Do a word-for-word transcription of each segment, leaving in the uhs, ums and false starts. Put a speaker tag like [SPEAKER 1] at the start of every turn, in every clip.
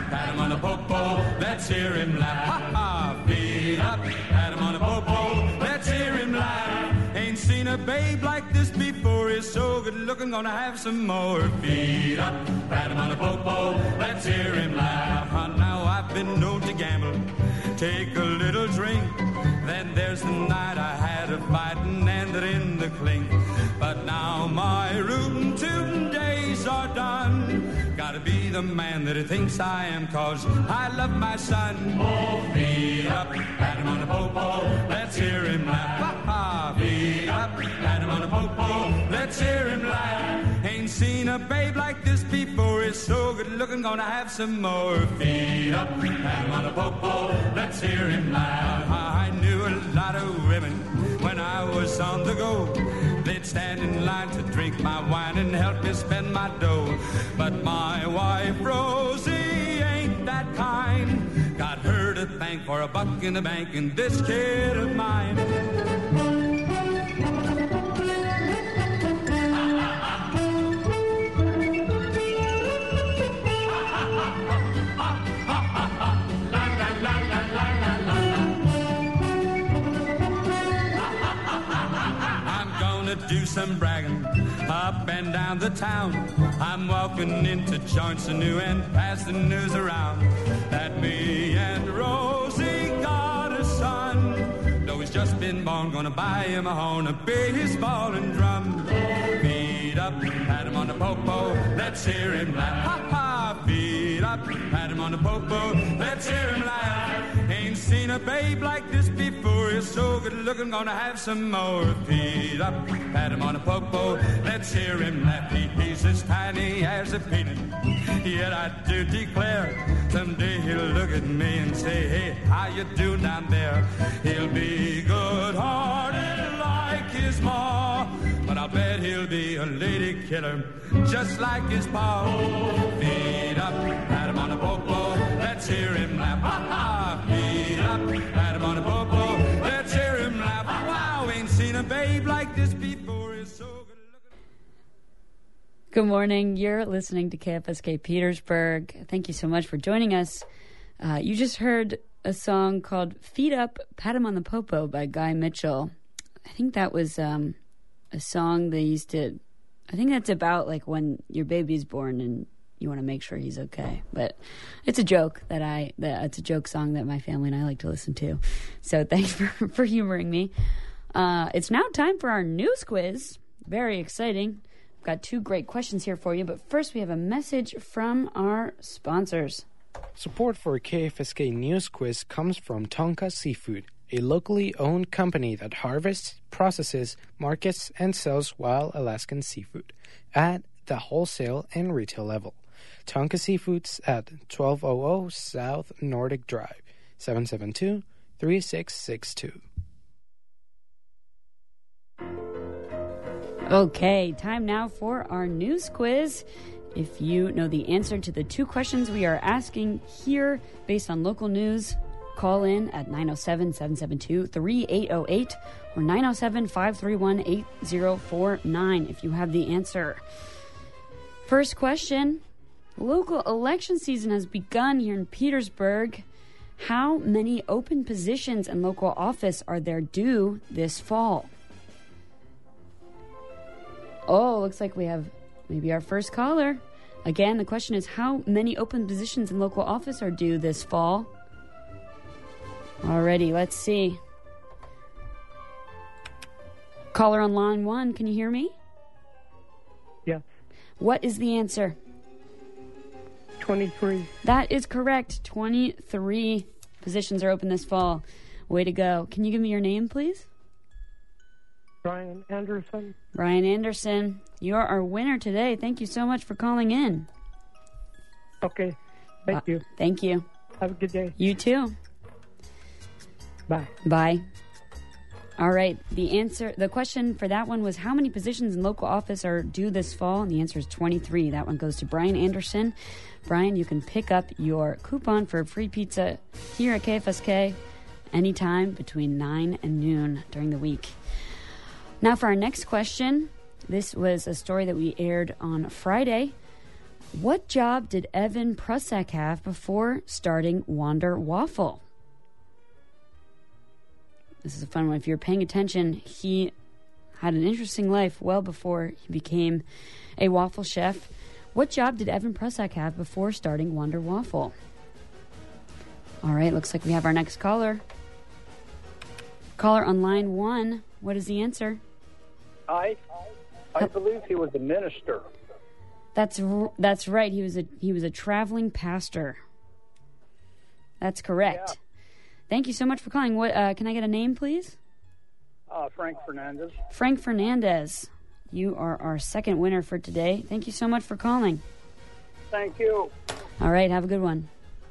[SPEAKER 1] pat him on the popo, let's hear him laugh. Ha ha, feet up, pat him on the popo, let's hear him laugh. Ain't seen a babe like this before, he's so good looking, gonna have some more. Feet up, pat him on the popo, let's hear him laugh. Now I've been known to gamble, take a little drink, then there's the night I had a fight and ended in the clink. But now my rootin' tootin' days are done, gotta be the man that he thinks I am, cause I love my son. Oh, feet up, pat him on the popo, let's hear him laugh. Ha ha, feet up, pat him on the popo, let's hear him laugh. Ain't seen a babe like this before, he's so good looking, gonna have some more. Feet up, pat him on the popo, let's hear him laugh. I knew a lot of women when I was on the go, they'd stand in line to drink my wine and help me spend my dough. But my wife Rosie ain't that kind, got her to thank for a buck in the bank and this kid of mine. Do some bragging up and down the town. I'm walking into joints anew and passing news around that me and Rosie got a son. Though he's just been born, gonna buy him a horn, a baseball and drum. Feet up, pat him on the popo, let's hear him laugh. Ha ha, feet up, pat him on the popo, let's hear him laugh. Ain't seen a babe like this before, he's so good looking, gonna have some more. Feet up, pat him on the popo, let's hear him laugh. He, he's as tiny as a peanut, yet I do declare, someday he'll look at me and say, hey, how you do down there? He'll be good-hearted like his ma, but I'll bet he'll be a lady killer, just like his pa. Feet up, pat him on the popo, let's hear him laugh. Ha ha, feet up, pat him on the popo, let's hear him laugh. Wow, ain't seen a babe like this before, it's so good looking.
[SPEAKER 2] Good morning, you're listening to K F S K Petersburg. Thank you so much for joining us. Uh, you just heard a song called Feet Up, Pat Him on the Popo by Guy Mitchell. I think that was um, a song they used to, I think that's about like when your baby's born and you want to make sure he's okay. But it's a joke that I, that it's a joke song that my family and I like to listen to. So thanks for, for humoring me. Uh, it's now time for our news quiz. Very exciting. I've got two great questions here for you, but first we have a message from our sponsors.
[SPEAKER 3] Support for K F S K News Quiz comes from Tonka Seafood, a locally owned company that harvests, processes, markets, and sells wild Alaskan seafood at the wholesale and retail level. Tonka Seafood's at twelve hundred South Nordic Drive, seven seven two, three six six two.
[SPEAKER 2] Okay, time now for our news quiz. If you know the answer to the two questions we are asking here based on local news, call in at nine oh seven, seven seven two, three eight oh eight or nine oh seven, five three one, eight oh four nine if you have the answer. First question. Local election season has begun here in Petersburg. How many open positions in local office are there due this fall? Oh, looks like we have maybe our first caller. Again, the question is, how many open positions in local office are due this fall? Alrighty, let's see. Caller on line one, can you hear me?
[SPEAKER 4] Yes.
[SPEAKER 2] What is the answer?
[SPEAKER 4] twenty-three.
[SPEAKER 2] That is correct. twenty-three positions are open this fall. Way to go. Can you give me your name, please?
[SPEAKER 4] Brian Anderson.
[SPEAKER 2] Brian Anderson, you're our winner today. Thank you so much for calling in.
[SPEAKER 4] Okay. Thank
[SPEAKER 2] uh,
[SPEAKER 4] you.
[SPEAKER 2] Thank you.
[SPEAKER 4] Have a good day.
[SPEAKER 2] You too.
[SPEAKER 4] Bye.
[SPEAKER 2] Bye. All right. The answer, the question for that one was, how many positions in local office are due this fall? And the answer is twenty-three. That one goes to Brian Anderson. Brian, you can pick up your coupon for free pizza here at K F S K anytime between nine and noon during the week. Now for our next question. This was a story that we aired on Friday. What job did Evan Prussack have before starting Wander Waffle? This is a fun one. If you're paying attention, he had an interesting life well before he became a waffle chef. What job did Evan Prussack have before starting Wander Waffle? All right, looks like we have our next caller. Caller on line one. What is the answer?
[SPEAKER 5] I I believe he was a minister.
[SPEAKER 2] That's that's right. He was a he was a traveling pastor. That's correct.
[SPEAKER 5] Yeah.
[SPEAKER 2] Thank you so much for calling. What uh, can I get a name, please?
[SPEAKER 5] Uh, Frank Fernandez.
[SPEAKER 2] Frank Fernandez. You are our second winner for today. Thank you so much for calling.
[SPEAKER 5] Thank you.
[SPEAKER 2] All right, have a good one.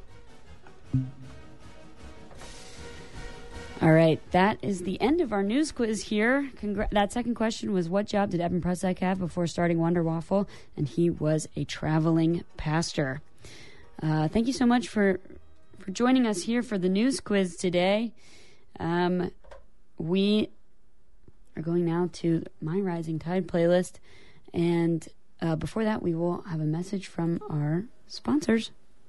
[SPEAKER 2] All right, that is the end of our news quiz here. Congra- that second question was, what job did Evan Prussack have before starting Wander Waffle? And he was a traveling pastor. Uh, thank you so much for for joining us here for the news quiz today. Um, we are going now to my Rising Tide playlist. And uh, before that, we will have a message from our sponsors.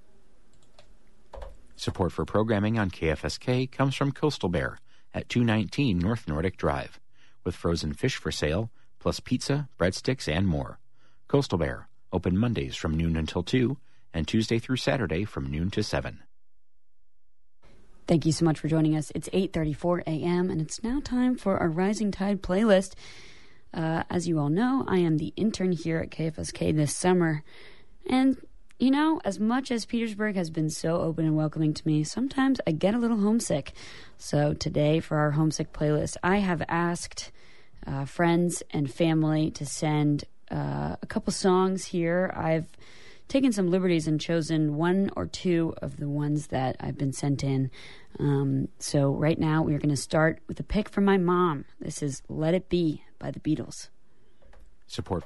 [SPEAKER 6] Support for programming on K F S K comes from Coastal Bear at two nineteen North Nordic Drive, with frozen fish for sale, plus pizza, breadsticks, and more. Coastal Bear, open Mondays from noon until two, and Tuesday through Saturday from noon to seven.
[SPEAKER 2] Thank you so much for joining us. It's eight thirty-four a.m., and it's now time for our Rising Tide playlist. Uh, as you all know, I am the intern here at K F S K this summer, and you know, as much as Petersburg has been so open and welcoming to me, sometimes I get a little homesick. So today, for our homesick playlist, I have asked uh, friends and family to send uh, a couple songs here. I've taken some liberties and chosen one or two of the ones that I've been sent in. Um, so right now, we're going to start with a pick from my mom. This is Let It Be by the Beatles.
[SPEAKER 6] Support.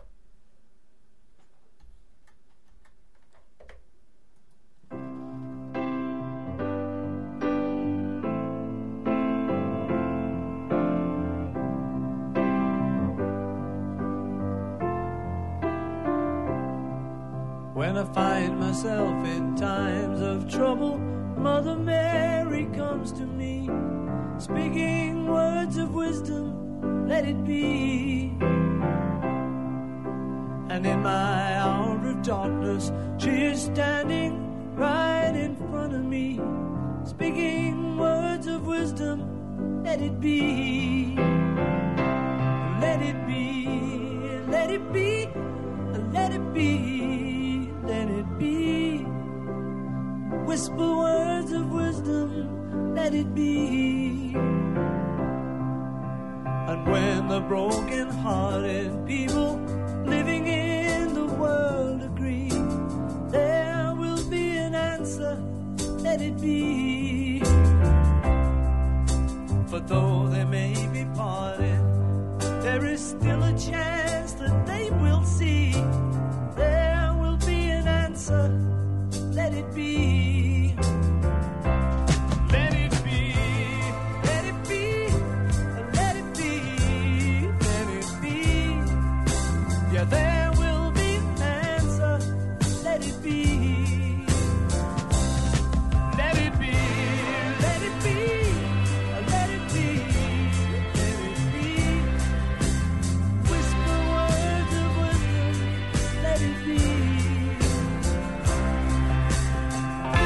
[SPEAKER 7] When I find myself in times of trouble, Mother Mary comes to me, speaking words of wisdom, let it be. And in my hour of darkness, she is standing right in front of me, speaking words of wisdom, let it be. Let it be, let it be, let it be. Let it be. Whisper words of wisdom, let it be. And when the broken-hearted people living in the world agree, there will be an answer, let it be. For though they may be parted, there is still a chance that they will see. There will be an answer, let it be. Let it be, let it be, let it be, let it be. Yeah, there will be an answer, let it be. Let it be, let it be, let it be, let it be. Whisper words of wisdom, let it be.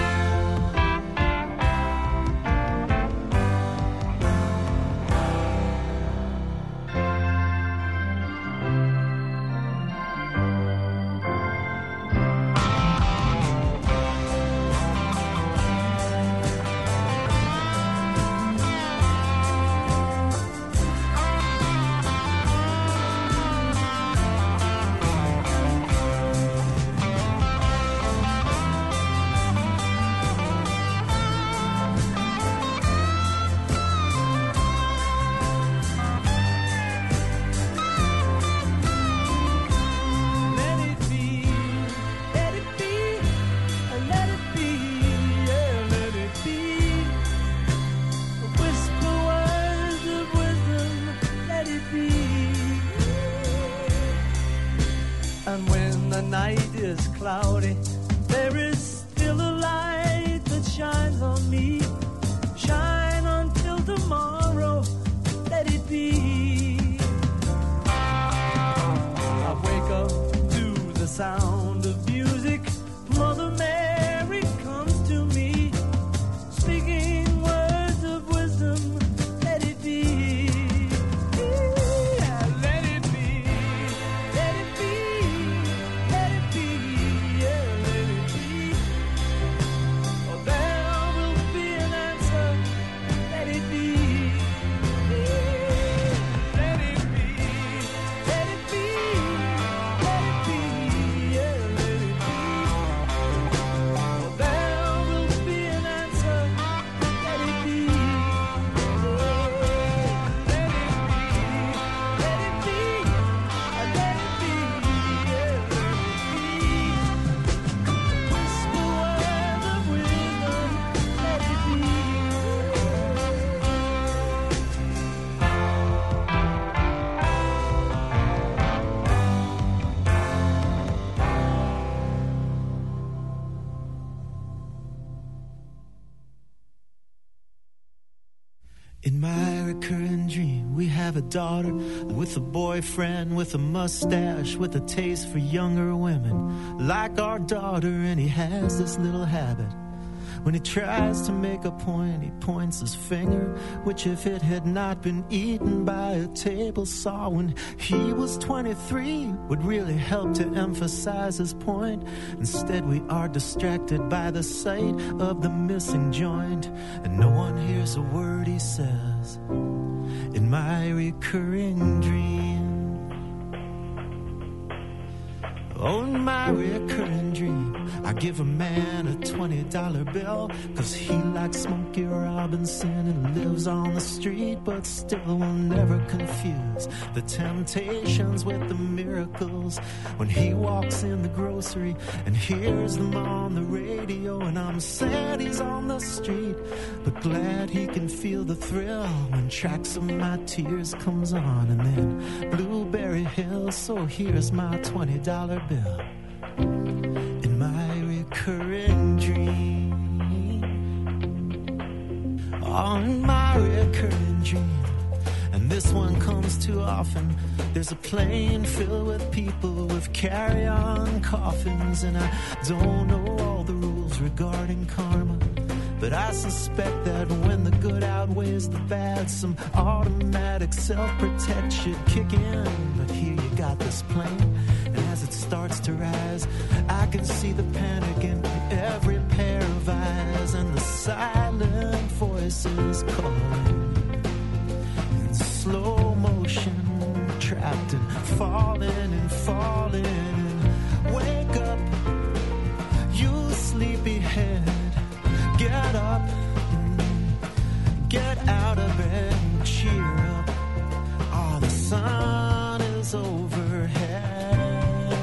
[SPEAKER 7] cloudy, there is still a light that shines on me. Shine until tomorrow, let it be. I wake up to the sound of music. Mother Mary comes to me, speaking words of wisdom. Let it be. Yeah, let it be. Let it be. Let it be. Yeah, let it be. Oh, there will be an answer. Let it be. Let it be. Let it be. Let it be. Yeah, let it be. Oh, there will be an answer. Let it be. Let it be. Let it be. Let it be. Yeah, let it be. Whisper words of wisdom. Let it be.
[SPEAKER 8] In my recurring dream, we have a daughter with a boyfriend, with a mustache, with a taste for younger women, like our daughter, and he has this little habit. When he tries to make a point, he points his finger, which if it had not been eaten by a table saw when he was twenty-three, would really help to emphasize his point. Instead, we are distracted by the sight of the missing joint, and no one hears a word he says. In my recurring dream, oh, in my recurring dream, I give a man a twenty dollar bill, cause he likes Smokey Robinson and lives on the street, but still will never confuse the temptations with the miracles. When he walks in the grocery and hears them on the radio, and I'm sad he's on the street, but glad he can feel the thrill when Tracks of My Tears comes on, and then Blueberry Hill, so here's my twenty dollar bill. In my recurring dream, oh, in my recurring dream, and this one comes too often. There's a plane filled with people with carry-on coffins, and I don't know all the rules regarding karma, but I suspect that when the good outweighs the bad, some automatic self-protect should kick in. But here you got this plane, and as it starts to rise, I can see the panic in every pair of eyes, and the silent voices calling in slow motion, trapped and falling and falling. And wake up, you sleepyhead, get up, get out of bed and cheer up. Oh, the sun is overhead.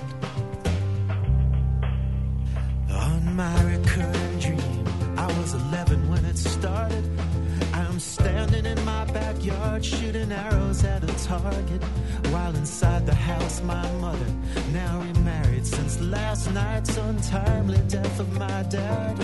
[SPEAKER 8] On my recurring dream, I was eleven when it started. I'm standing in my backyard shooting arrows at a target, while inside the house my mother, now remarried since last night's untimely death of my dad.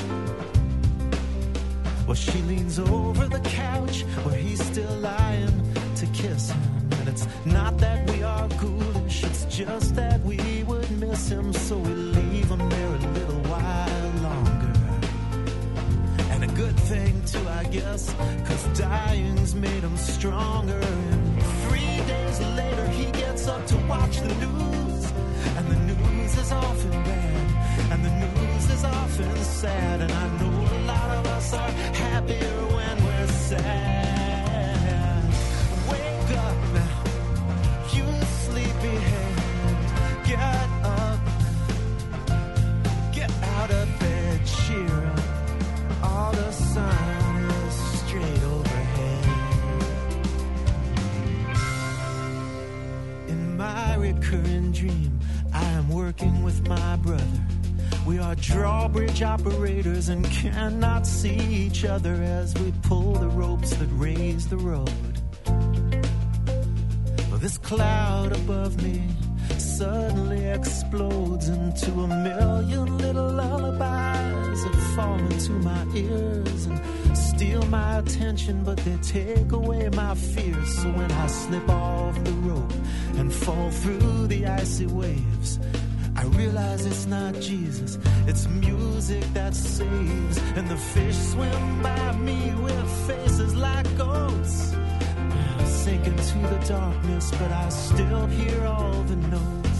[SPEAKER 8] Well, she leans over the couch where he's still lying to kiss him. And it's not that we are ghoulish, it's just that we would miss him, so we leave him there a little while longer. And a good thing too, I guess, cause dying's made him stronger. And three days later he gets up to watch the news, and the news is often bad, and the news is often sad, and I know a lot of us are happier when we're sad. Wake up now, you sleepyhead, get up, get out of bed, cheer up, all the sun is straight overhead. In my recurring dream, I am working with my brother. We are drawbridge operators and cannot see each other as we pull the ropes that raise the road. Well, this cloud above me suddenly explodes into a million little lullabies that fall into my ears and steal my attention, but they take away my fears. So when I slip off the rope and fall through the icy waves, I realize it's not Jesus, it's music that saves. And the fish swim by me with faces like goats, sink into the darkness, but I still hear all the notes.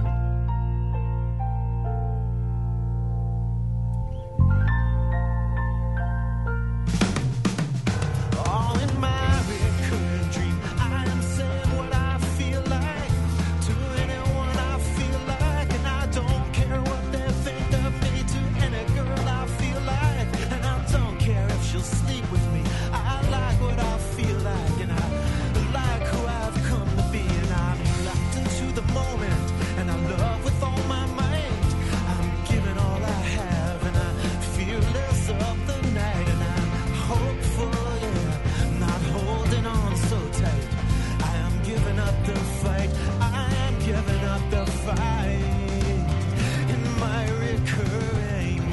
[SPEAKER 8] All in my recurring dream, I am saying what I feel like to anyone I feel like, and I don't care what they think of me to any girl I feel like, and I don't care if she'll sleep with me. I like what I feel like, and I like who I've come to be, and I'm locked into the moment, and I love with all my might. I'm giving all I have, and I'm fearless of the night, and I'm hopeful, yeah, not holding on so tight. I am giving up the fight, I am giving up the fight in my recurring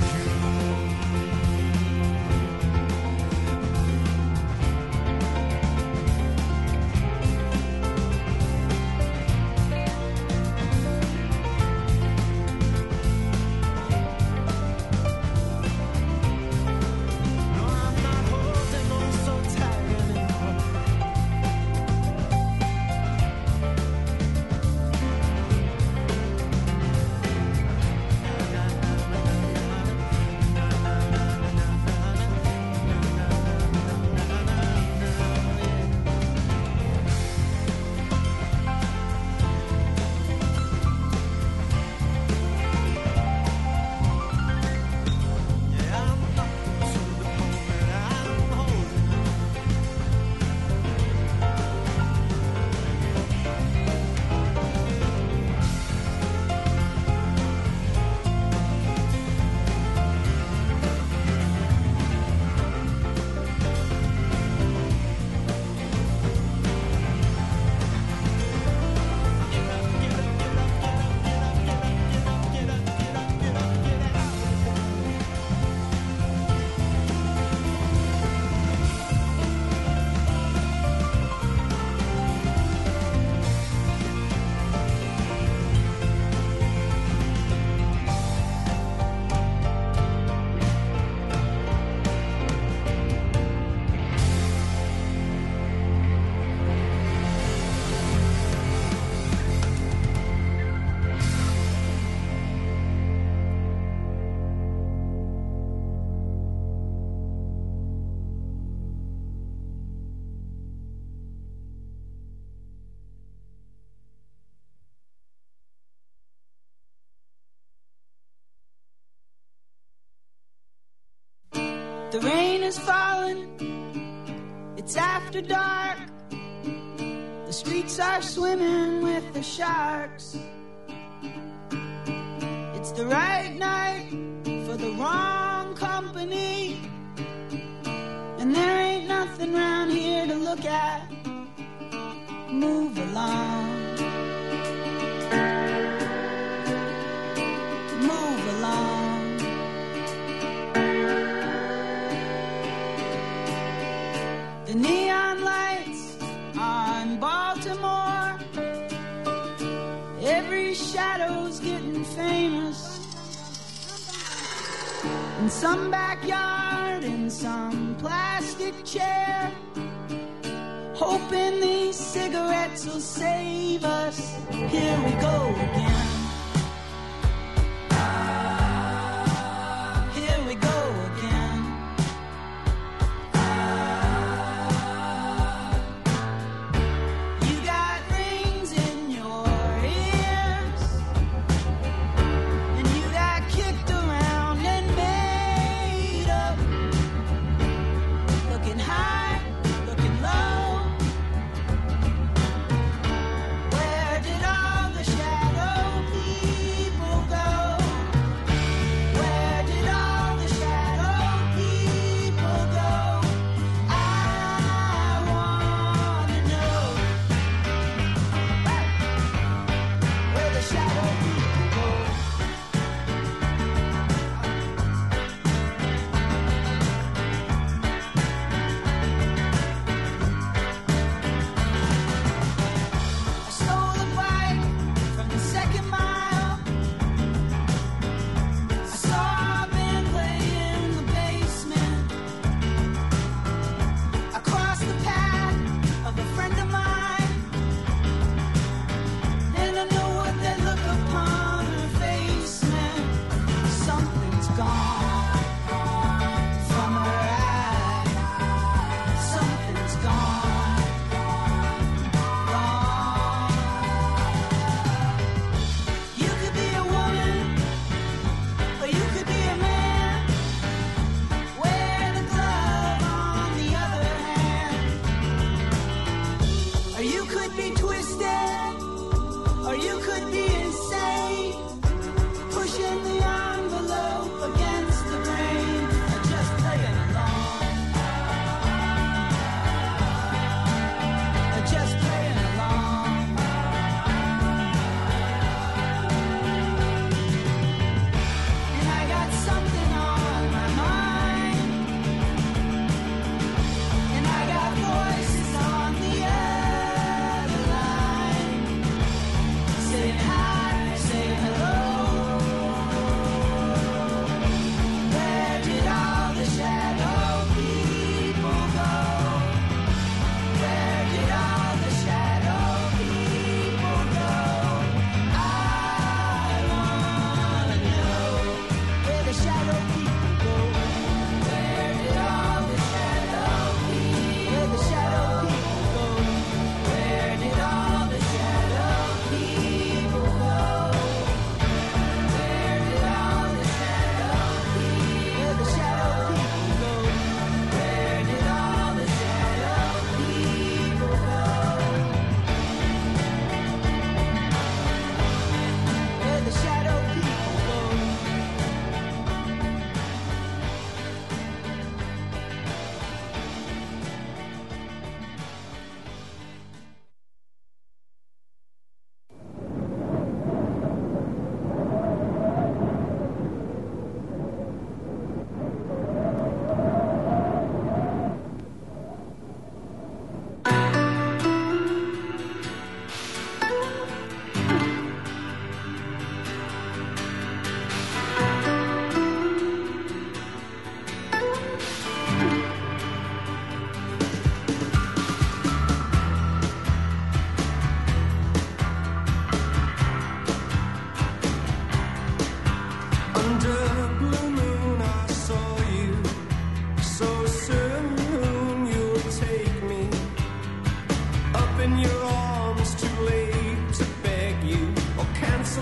[SPEAKER 9] The rain is falling, it's after dark. The streets are swimming with the sharks. It's the right night for the wrong company, and there ain't nothing round here to look at. Move along. Move along. The neon lights on Baltimore, every shadow's getting famous. In some backyard, in some plastic chair, hoping these cigarettes will save us. Here we go again. Here we go again. You got rings in your ears, and you got kicked around and made up. Looking high, looking low. Where did all the shadow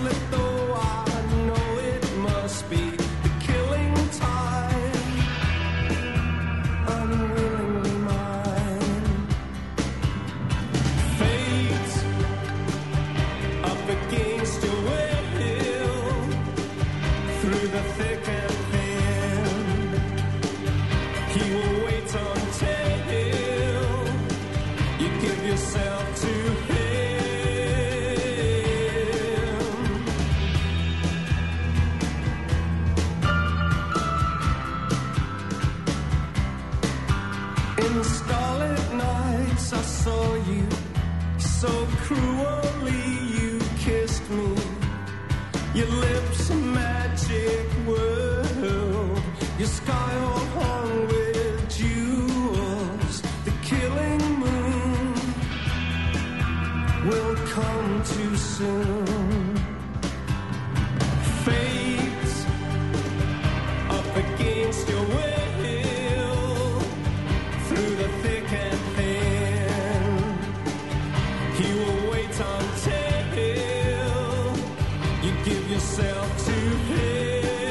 [SPEAKER 10] cancel it though I know it must be the killing time, unwillingly mine. Fate up against your will, through the thick and thin, he will wait until you give yourself to him. In starlit nights I saw you, so cruelly you kissed me. Your lips a magic world, your sky all hung with jewels. The killing moon will come too soon. Fate up against your will, through the thick and thin, he will wait until you give yourself to him.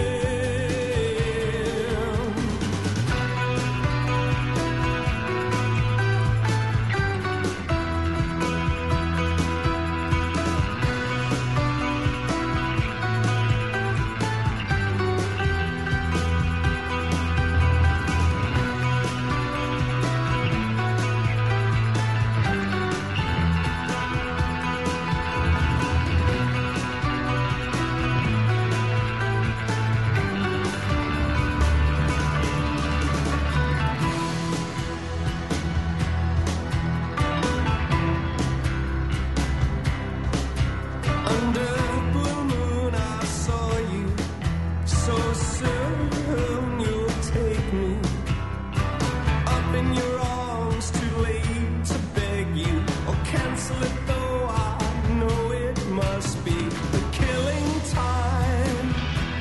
[SPEAKER 10] Under blue moon I saw you, so soon you'll take me up in your arms, too late to beg you, or cancel it though I know it must be the killing time,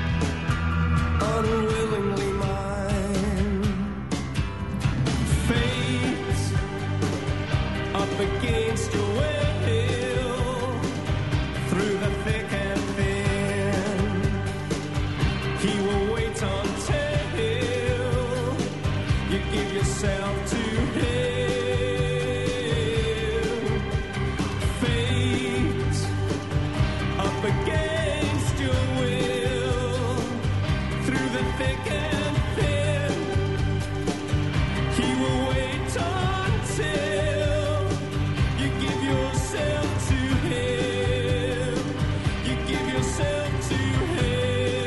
[SPEAKER 10] unwillingly mine. Fate up against your will, through the thick and thin, he will wait until you give yourself to him. Fate up against your will, through the thick and thin, he will wait until you give yourself to him. You give yourself to him.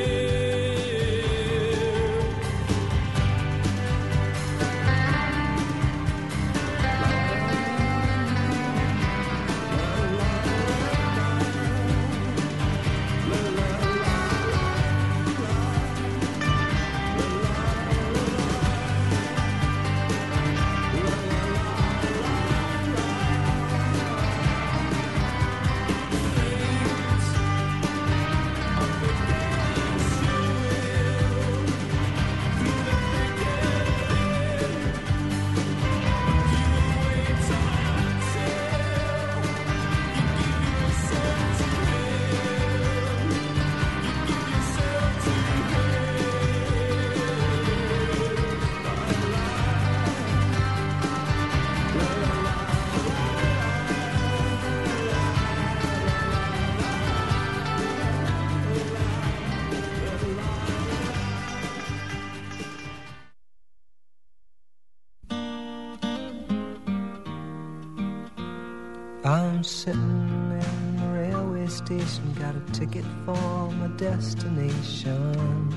[SPEAKER 11] I'm sitting in the railway station, got a ticket for my destination.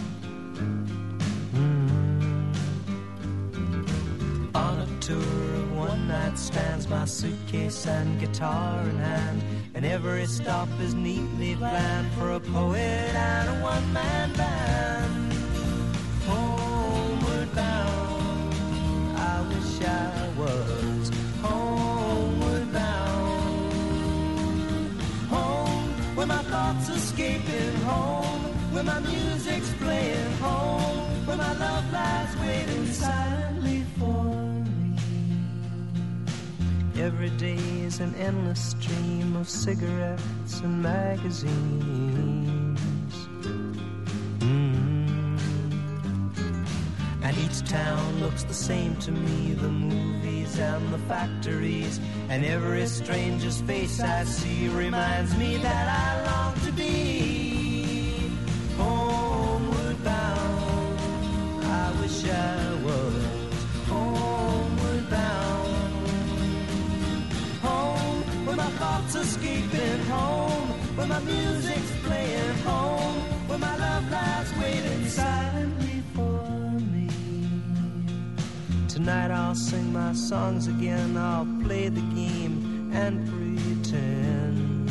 [SPEAKER 11] Mm. On a tour of one night stands, my suitcase and guitar in hand, and every stop is neatly planned for a poet and a one-man band. Homeward bound, I wish I was homeward bound. Home, where my thoughts escaping, home, where my music's playing, home, where my love lies waiting silently for me. Every day is an endless stream of cigarettes and magazines. Mm. And each town looks the same to me, the movies and the factories, and every stranger's face I see reminds me that I long to be homeward bound. I wish I was homeward bound. Home, where my thoughts escaping, home, where my music's playing, home, where my love lies waiting silently for me. Tonight I'll sing my songs again, I'll play the game and pretend.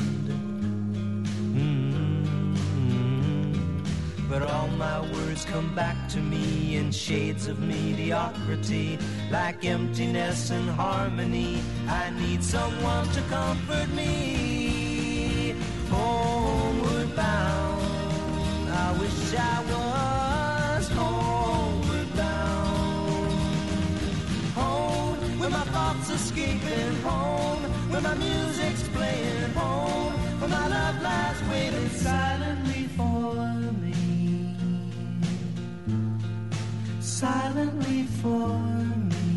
[SPEAKER 11] Mm-hmm. But all my words come back to me in shades of mediocrity, like emptiness and harmony. I need someone to comfort me. Homeward bound, I wish I was homeward bound. Home, where my thoughts escaping, home, where my music's playing, home, where my love lies waiting silently for me. Silently for me.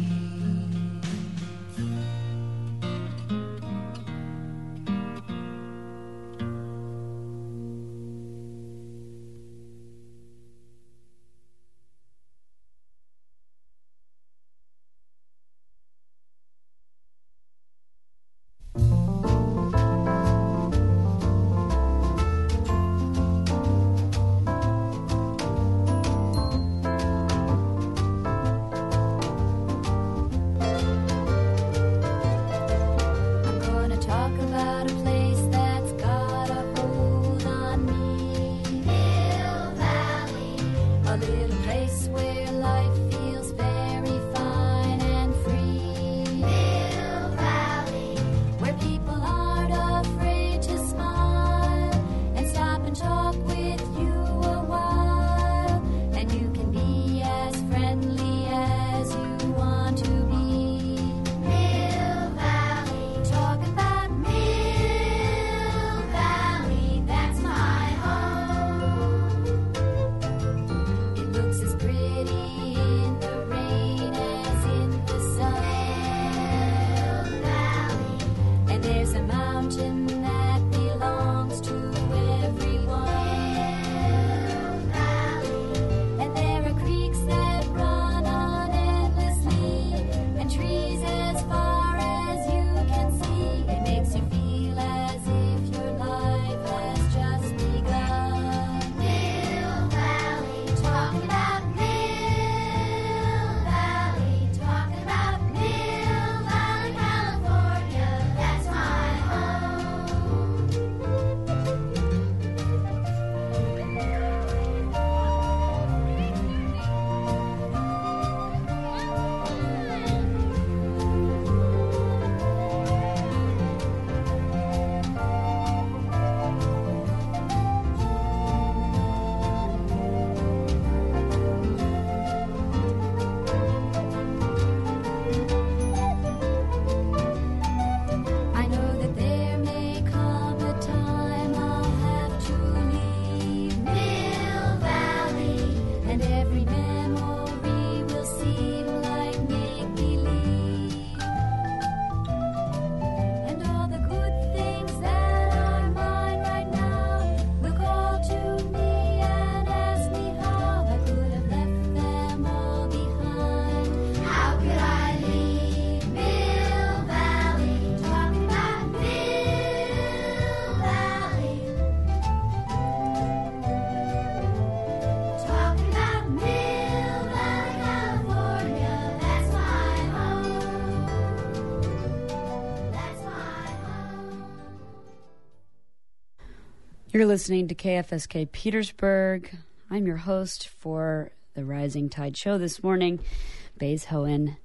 [SPEAKER 2] You're listening to K F S K Petersburg. I'm your host for the Rising Tide Show this morning, Bays Hohen.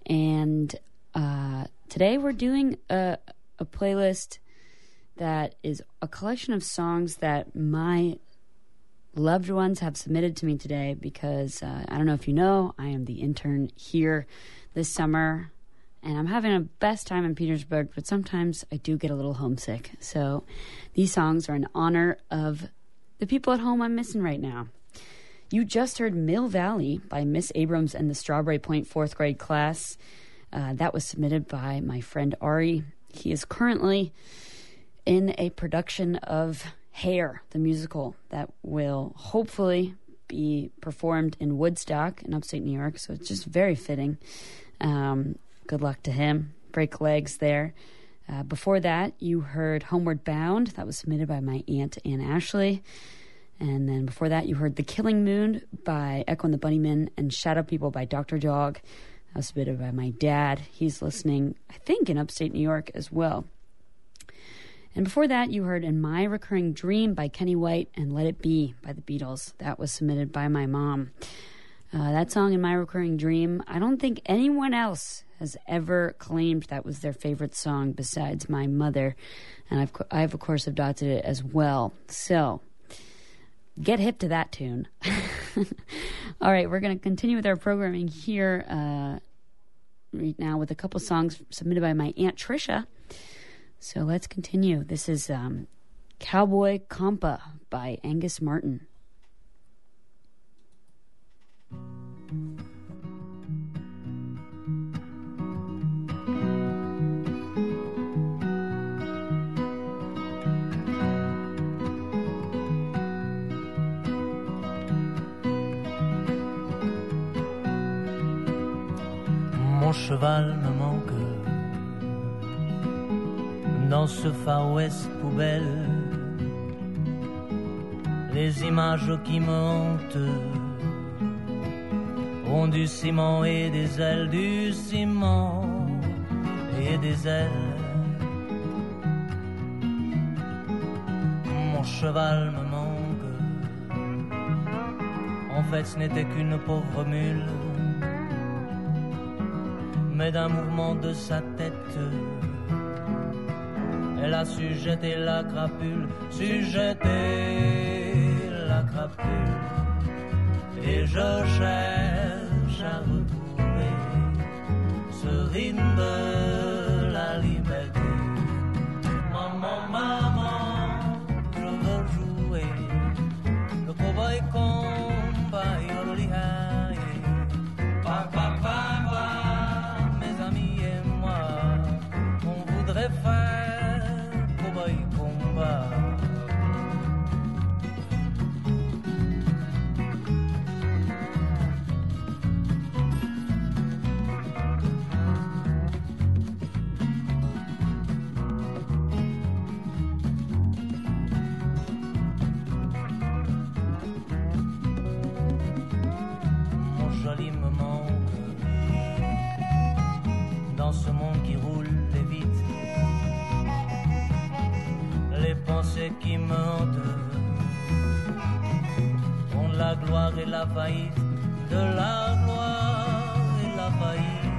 [SPEAKER 2] And uh, today we're doing a, a playlist that is a collection of songs that my loved ones have submitted to me today because, uh, I don't know if you know, I am the intern here this summer. and I'm having a best time in Petersburg, but sometimes I do get a little homesick. So these songs are in honor of the people at home I'm missing right now. You just heard Mill Valley by Miss Abrams and the Strawberry Point fourth grade class. Uh, that was submitted by my friend Ari. He is currently in a production of Hair, the musical, that will hopefully be performed in Woodstock in upstate New York. So it's just very fitting. Um, good luck to him. Break legs there. Uh, before that, you heard Homeward Bound. That was submitted by my aunt, Ann Ashley. And then before that, you heard The Killing Moon by Echo and the Bunnymen and Shadow People by Doctor Dog. That was submitted by my dad. He's listening, I think, in upstate New York as well. And before that, you heard In My Recurring Dream by Kenny White and Let It Be by the Beatles. That was submitted by my mom. Uh, that song, In My Recurring Dream, I don't think anyone else has ever claimed that was their favorite song besides my mother. And I've, I've of course, adopted it as well. So get hip to that tune. All right, we're going to continue with our programming here uh, right now with a couple songs submitted by my Aunt Tricia. So let's continue. This is um, Cowboy Compa by Angus Martin.
[SPEAKER 11] Mon cheval me manque dans ce Far West poubelle. Les images qui me hantent ont du ciment et des ailes, du ciment et des ailes. Mon cheval me manque, en fait ce n'était qu'une pauvre mule, mais d'un mouvement de sa tête, elle a su jeter la crapule, su jeter la crapule. Et je cherche à retrouver ce rythme de la liberté. Maman, maman, je veux jouer le cowboy compa, yorolihai. Papa, papa, mes amis et moi, on voudrait faire cowboy compa. Ce monde qui roule et vite, les pensées qui me hantent ont la gloire et la faillite, de la gloire et la faillite.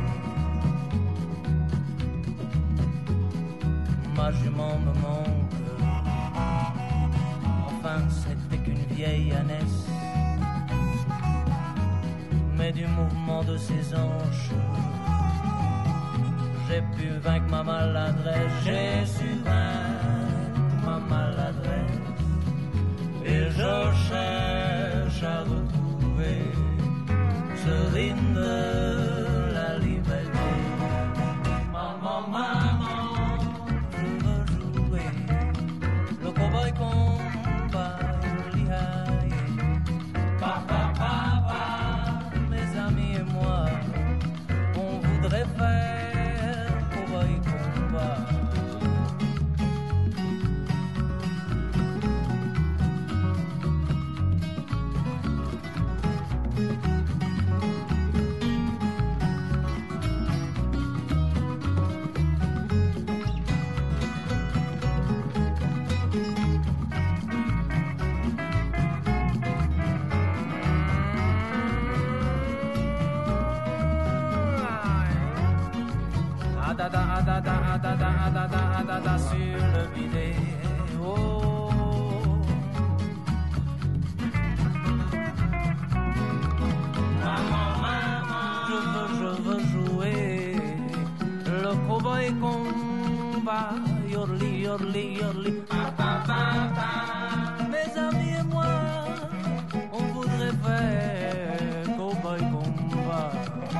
[SPEAKER 11] Ma jument me manque, enfin c'était qu'une vieille ânesse, mais du mouvement de ses hanches j'ai pu vaincre ma maladresse, j'ai su vaincre ma maladresse. Et je cherche à retrouver ce rythme de la liberté. Maman, maman, je veux jouer le cowboy compa, lihai. Papa, papa, mes amis et moi, on voudrait faire sur le vidéo. Maman, maman, je veux, je veux jouer
[SPEAKER 7] combat, yorli, yorli, yorli. Pa, pa, pa, pa. Mes amis et moi, on voudrait faire cowboy combat.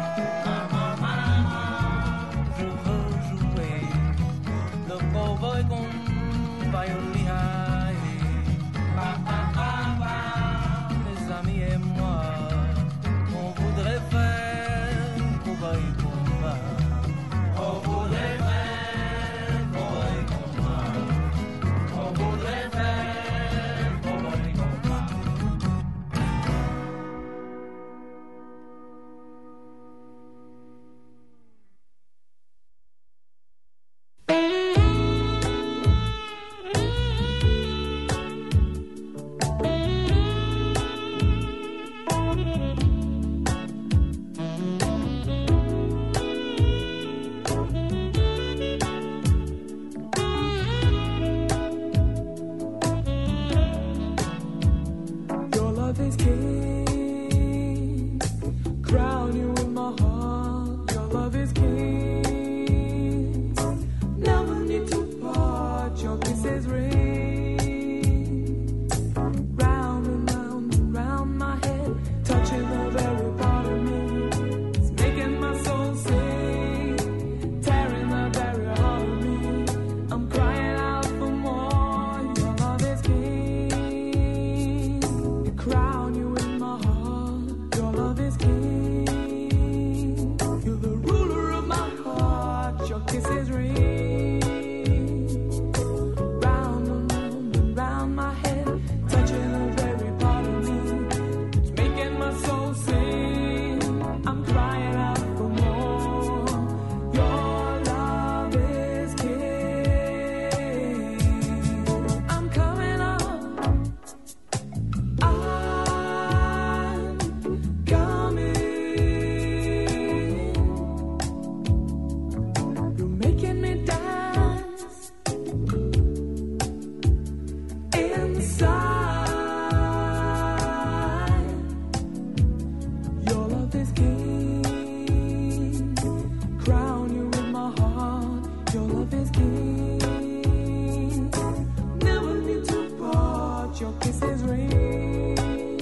[SPEAKER 7] Je veux jouer le cowboy combat, yorli, hi. Pa, pa, pa, pa. Mes amis et moi, on voudrait faire cowboy combat. On voudrait faire cowboy combat. On voudrait faire cowboy combat.
[SPEAKER 12] Your love is king. Crown you in my heart. Your love is king. Never need to part. Your kisses ring. Round and round and round my head, touching the very part of me. It's making my soul sing, tearing the very heart of me. I'm crying out for more. Your love is king. You crown you in my heart. Your love is king. You're the ruler of my heart. Your kisses ring. Round and round and round my head, touching the very part of me. It's making my soul sing. I'm crying out for more. Your love is king. I'm coming up. I'm coming. You're making me dance inside. Your love is king. Crown you in my heart. Your love is king. Never need to part. Your kisses ring.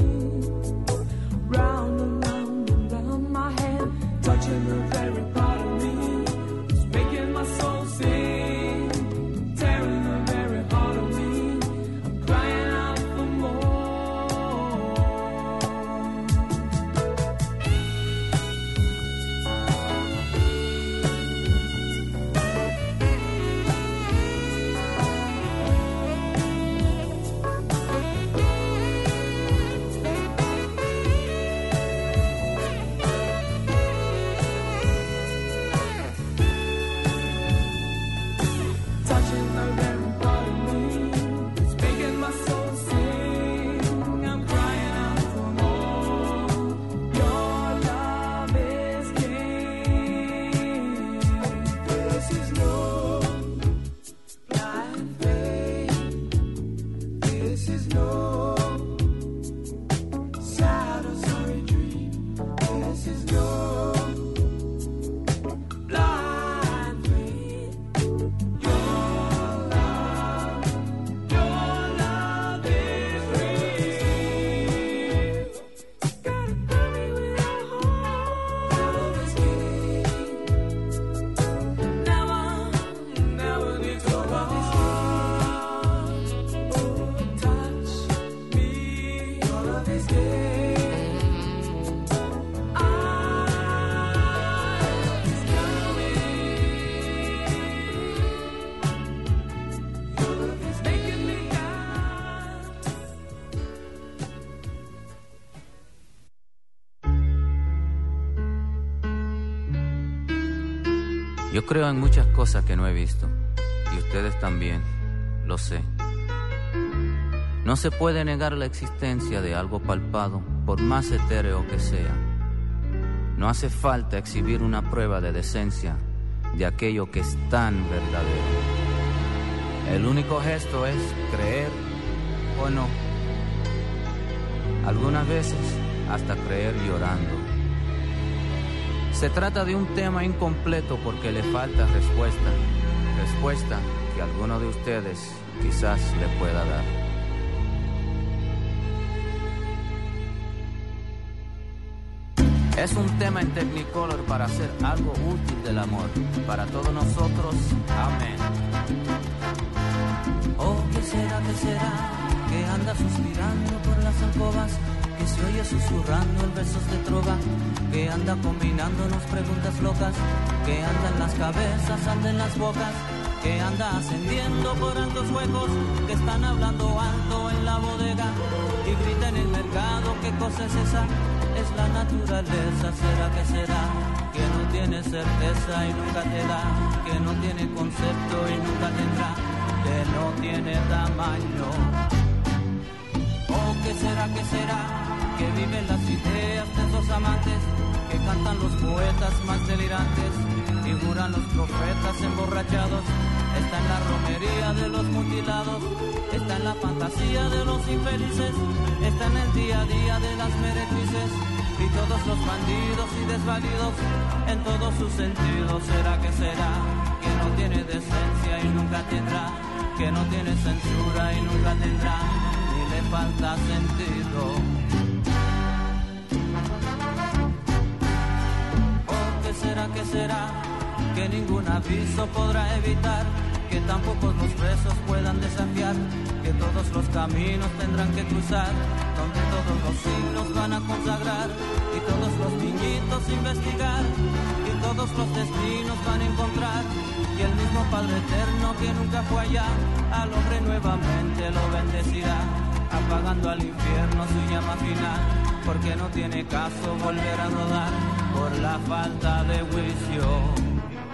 [SPEAKER 12] Round and round and round my head, touching the very part of me. It's making my soul sing, tearing the very heart of me. I'm crying out for more. Touching the very part of me. It's making my soul sing. I'm crying out for more. Your love is king. This is no blind faith. This is no sad or sorry dream. This is no blind faith. Your love, your love is real. Gotta come me with a heart. Love is king. Never, never need to walk. Oh, touch me. Your love is king. I is coming. Your love is making me dance.
[SPEAKER 13] Yo creo en muchas cosas que no he visto, y ustedes también, lo sé. No se puede negar la existencia de algo palpado, por más etéreo que sea. No hace falta exhibir una prueba de decencia de aquello que es tan verdadero. El único gesto es creer o no. Algunas veces hasta creer llorando. Se trata de un tema incompleto porque le falta respuesta, respuesta que alguno de ustedes quizás le pueda dar. Es un tema en Technicolor para hacer algo útil del amor, para todos nosotros. Amén.
[SPEAKER 11] Oh, ¿qué será, qué será? Que anda suspirando por las alcobas, que se oye susurrando en versos de trova, que anda combinándonos preguntas locas, que anda en las cabezas, anda en las bocas, que anda ascendiendo por altos huecos, que están hablando alto en la bodega y grita en el mercado. ¿Qué cosa es esa? Es la naturaleza. ¿Será que será? Que no tiene certeza y nunca te da, que no tiene concepto y nunca tendrá, que no tiene tamaño. Oh, ¿qué será, qué será? Que viven las ideas de esos amantes, que cantan los poetas más delirantes y juran los profetas emborrachados. Está en la romería de los mutilados, está en la fantasía de los infelices, está en el día a día de las meretrices y todos los bandidos y desvalidos en todos sus sentidos. ¿Será que será? Que no tiene decencia y nunca tendrá, que no tiene censura y nunca tendrá, ni le falta sentido. Oh, ¿qué será, qué será? Que ningún aviso podrá evitar, que tampoco los presos puedan desafiar, que todos los caminos tendrán que cruzar, donde todos los signos van a consagrar, y todos los niñitos investigar, y todos los destinos van a encontrar, y el mismo Padre Eterno que nunca fue allá, al hombre nuevamente lo bendecirá, apagando al infierno su llama final, porque no tiene caso volver a rodar por la falta de juicio.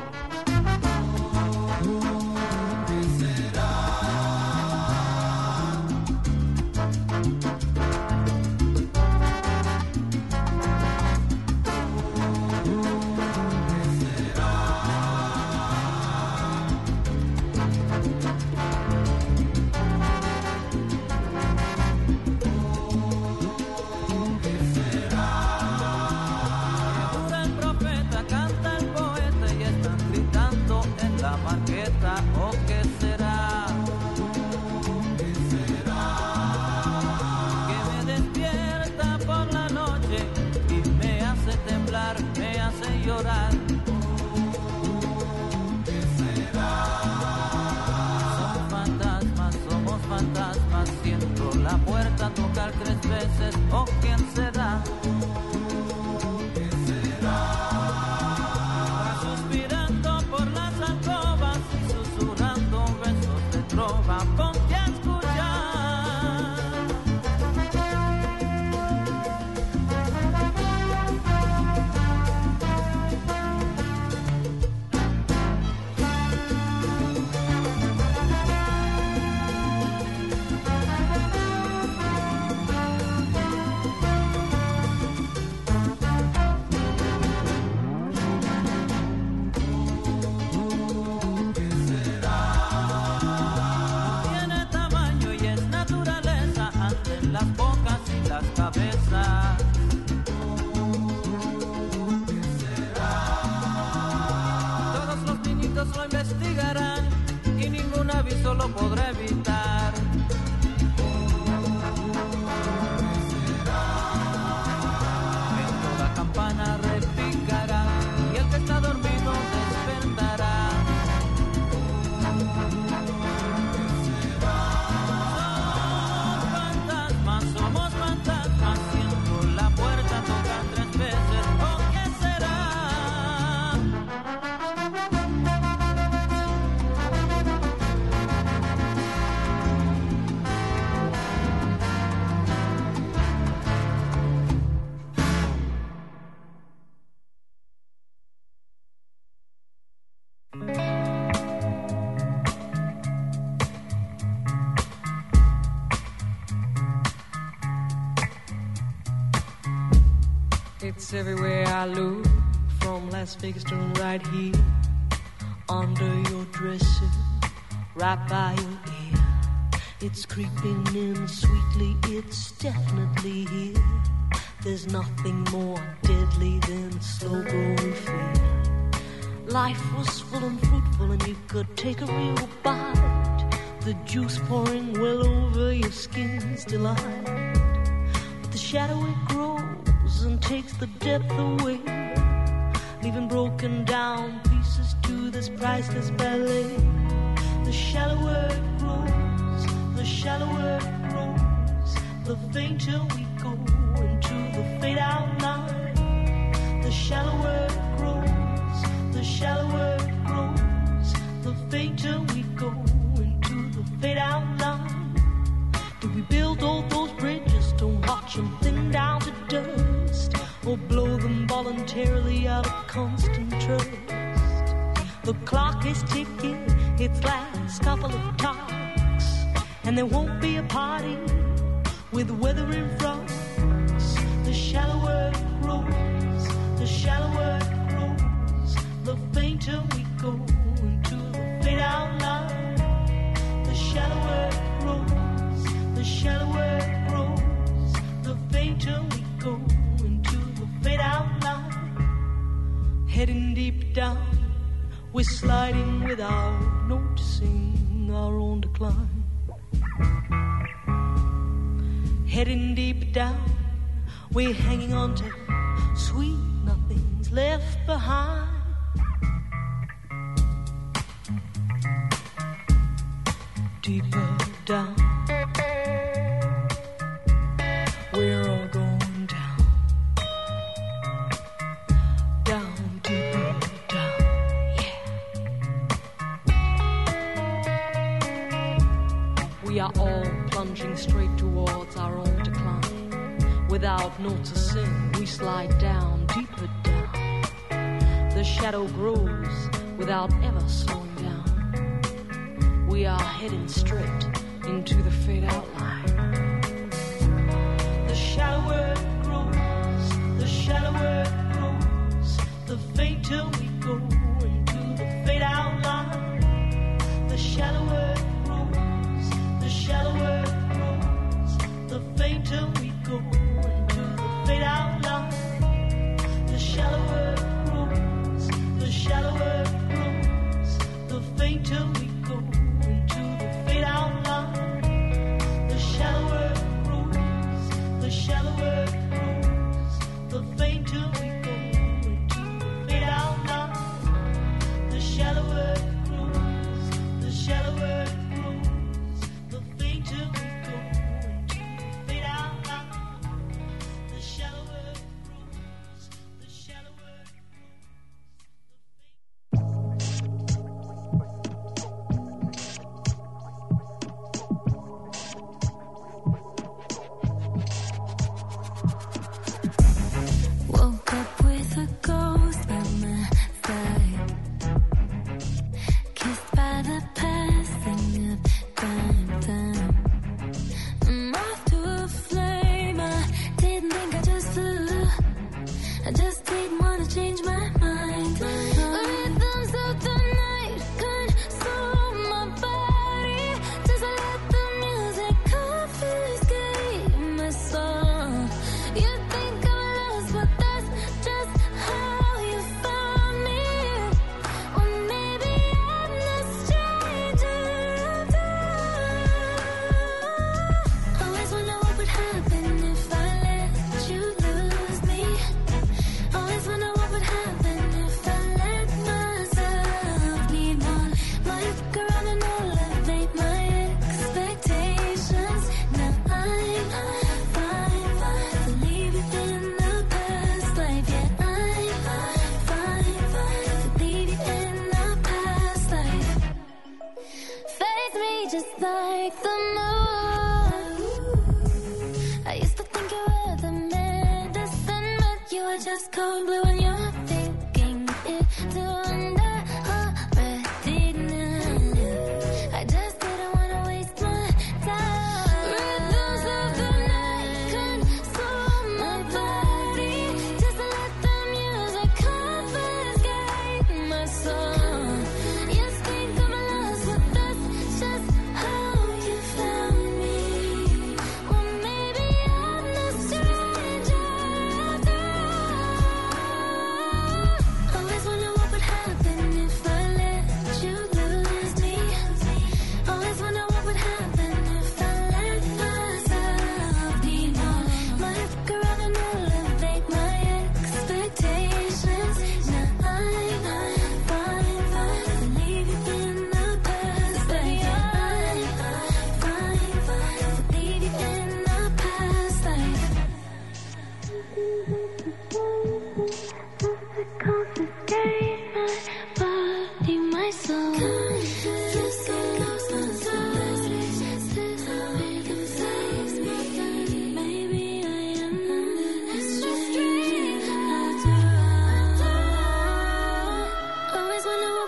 [SPEAKER 14] It's everywhere I look, from Las Vegas to right here, under your dresser, right by your ear. It's creeping in sweetly, it's definitely here. There's nothing more deadly than slow-growing fear. life was full and fruitful and you could take a real bite, the juice pouring well over your skin's delight. But the shadow it grows and takes the depth away, leaving broken down pieces to this priceless ballet. The shallower it grows, the shallower it grows, the fainter we go into the fade out line. The shallower it grows, the shallower it grows, the fainter we go into the fade out line. Do we build all those bridges to watch them thin down to dust, or blow them voluntarily out of constant trust? The clock is ticking its last couple of talks, and there won't be a party with weather in front. The shallower it grows, the shallower it grows, the fainter we go into the fade out line. The shallower it grows, the shallower it grows, the fainter we go into the fade out line. Heading deep down, we're sliding without noticing our own decline. Heading deep down, we're hanging on to sweet nothings left behind. Deeper down, we're all going down. Down, deeper down, yeah. We are all plunging straight towards our own decline. Without noticing, we slide down, deeper down. The shadow grows without ever slowing down. We are heading straight into the fade out line. The shallower it grows, the shallower it grows, the fainter we go into the fade out line. The shallower it grows, the shallower it grows, the fainter we go into the fade out line. The shallower it grows, the shallower it grows, the fainter we go into the fade out line. The shallower it grows, the shallower it grows, the fainter we go into the fade out line. The shallower it grows, the shallower it grows, the fainter we go into the fade out line. The shallower it grows, the shallower it
[SPEAKER 15] Woke up with a ghost by my side, kissed by the passing of time, time. I'm off to a flame. I didn't think I just flew. I just didn't want to change my mind. Rhythms of the night console my body. Just let the music confiscate my soul. You think I'm lost, but that's just how you found me. Or maybe I'm the stranger of time. Always wonder what would happen if I let you lose me. Always wonder what would happen if I let myself need more. Look around and elevate my expectations. Now I'm fine, fine to leave you in the past life. Yeah, I'm fine, fine to leave you in the past life. Face me just like the moon. I used to think you were the medicine, but you were just cold blue and you're thinking it to under already now. I just didn't want to waste my time. Rhythms of the night console my body. Just let the music confiscate my soul. You think I'm lost, but that's just how you found me. Or maybe I'm the stranger of time.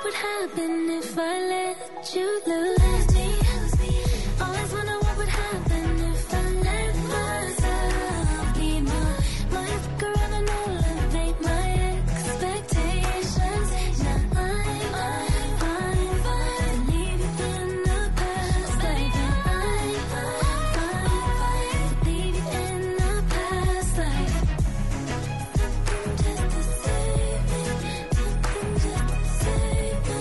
[SPEAKER 15] would happen if I let you lose me. Always wonder what would happen if I let myself need more. Might fuck around and elevate my expectations. Now I'm fine, fine. Leave you in the past life. And I'm fine, fine. Leave you in the past life. Something just to save me. Something just to save me.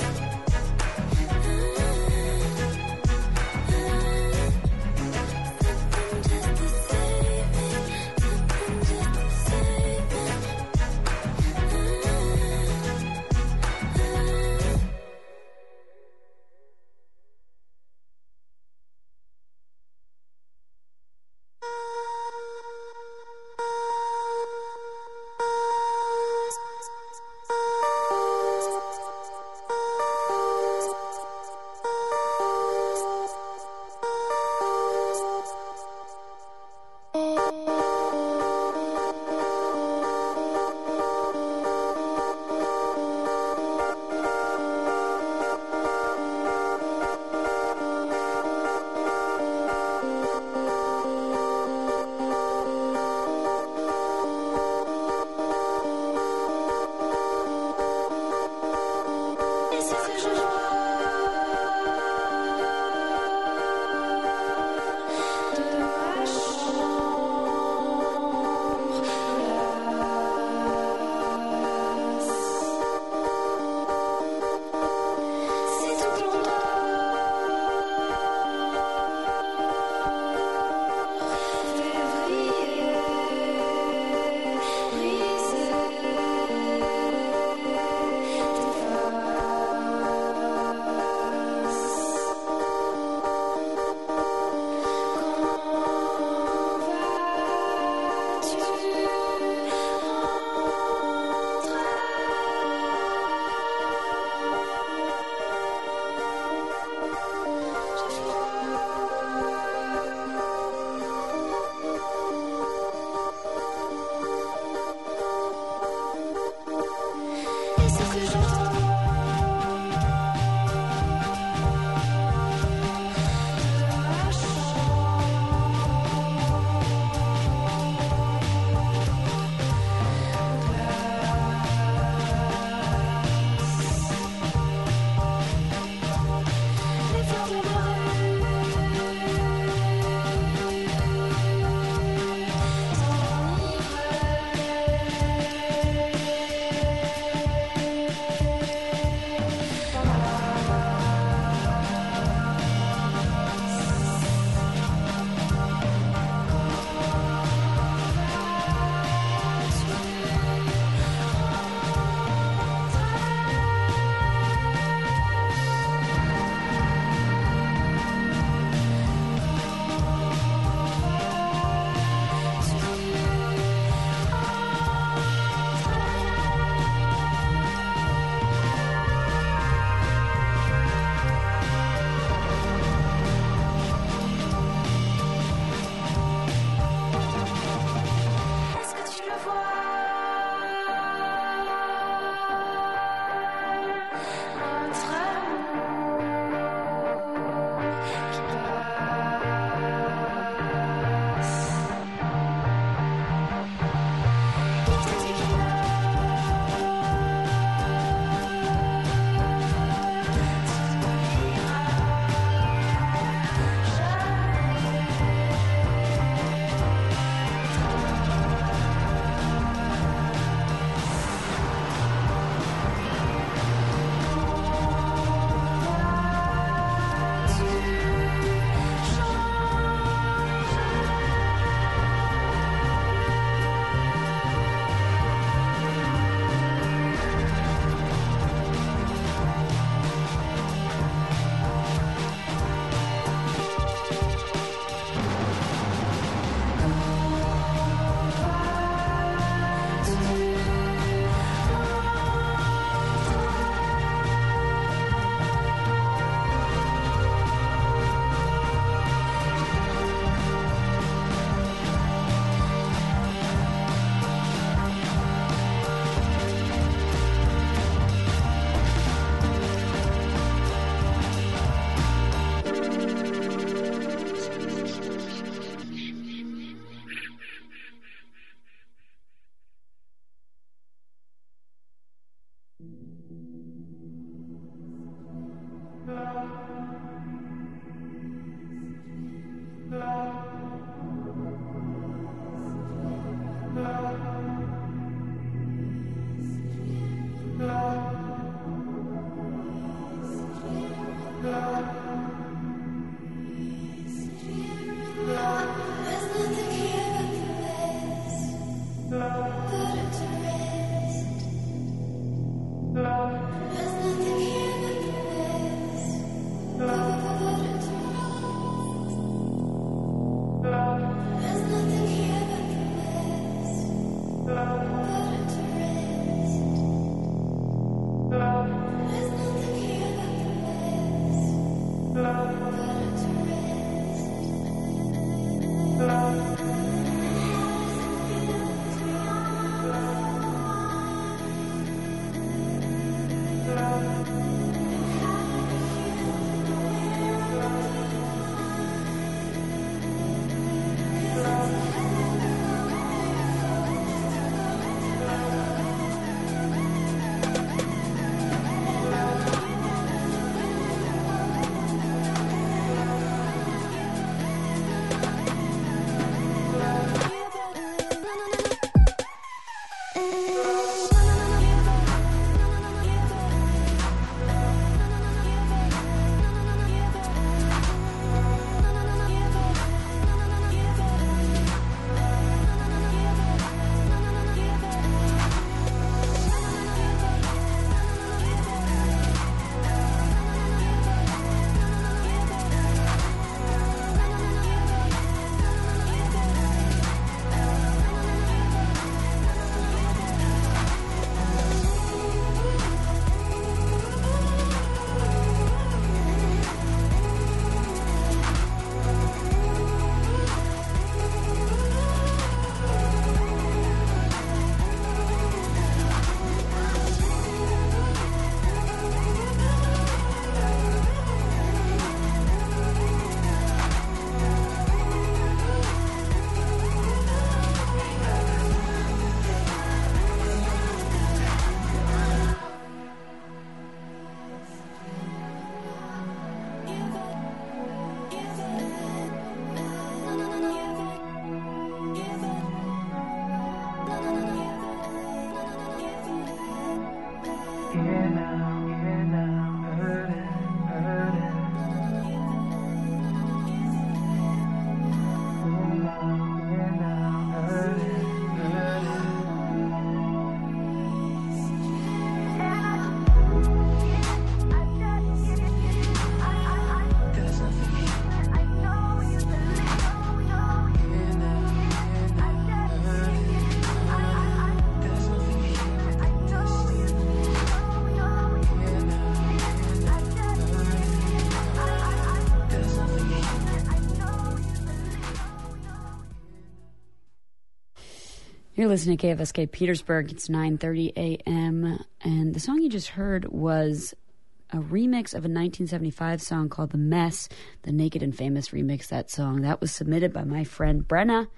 [SPEAKER 2] You're listening to K F S K Petersburg. It's nine thirty a.m. And the song you just heard was a remix of a nineteen seventy-five song called The Mess. The Naked and Famous remix that song. That was submitted by my friend Brenna.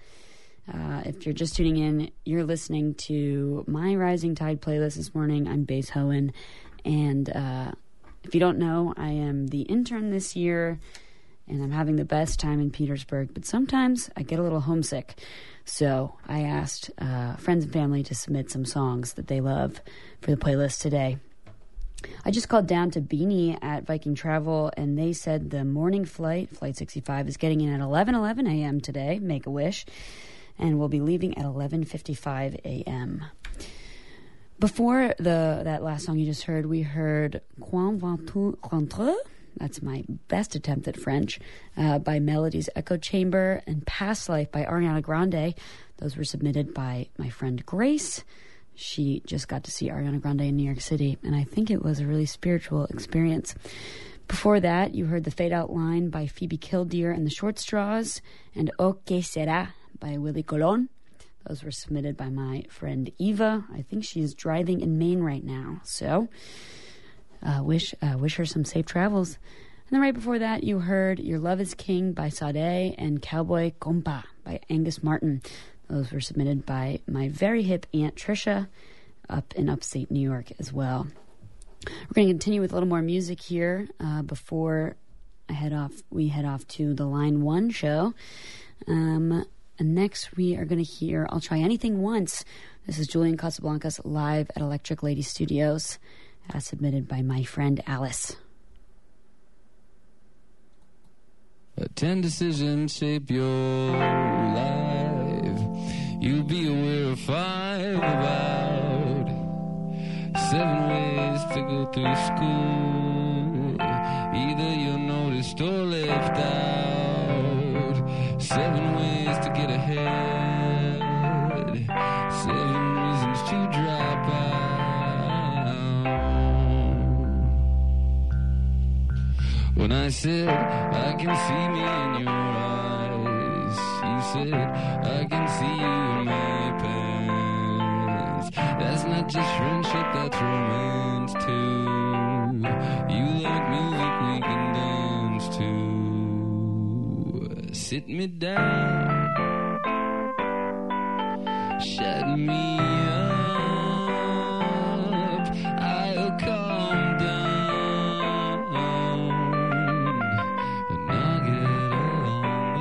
[SPEAKER 2] Uh, if you're just tuning in, you're listening to my Rising Tide playlist this morning. I'm Bass Hohen. And uh, if you don't know, I am the intern this year. And I'm having the best time in Petersburg. But sometimes I get a little homesick. So I asked uh, friends and family to submit some songs that they love for the playlist today. I just called down to Beanie at Viking Travel, and they said the morning flight, Flight sixty-five, is getting in at eleven eleven a.m. today, make a wish, and we'll be leaving at eleven fifty-five a.m. Before the that last song you just heard, we heard Quand vas-tu rentrer? That's my best attempt at French, uh, by Melody's Echo Chamber, and Past Life by Ariana Grande. Those were submitted by my friend Grace. She just got to see Ariana Grande in New York City, and I think it was a really spiritual experience. Before that, you heard The Fade Out Line by Phoebe Killdeer and the Short Straws, and O Que Sera by Willie Colon. Those were submitted by my friend Eva. I think she's driving in Maine right now, so... Uh, wish uh, wish her some safe travels. And then right before that, you heard Your Love is King by Sade and Cowboy Compa by Angus Martin. Those were submitted by my very hip Aunt Trisha up in upstate New York as well. We're going to continue with a little more music here uh, before I head off. We head off to the Line One show. Um, and next, we are going to hear I'll Try Anything Once. This is Julian Casablancas live at Electric Lady Studios. Uh, submitted by my friend Alice.
[SPEAKER 16] Ten decisions shape your life. You'll be aware of five about seven ways to go through school. Either you're noticed or left out. Seven ways to get ahead. Seven reasons to drop out. When I said I can see me in your eyes, you said I can see you in my pants. That's not just friendship, that's romance too. You like music we can dance to. Sit me down, shut me up, I'll calm down, and I'll get along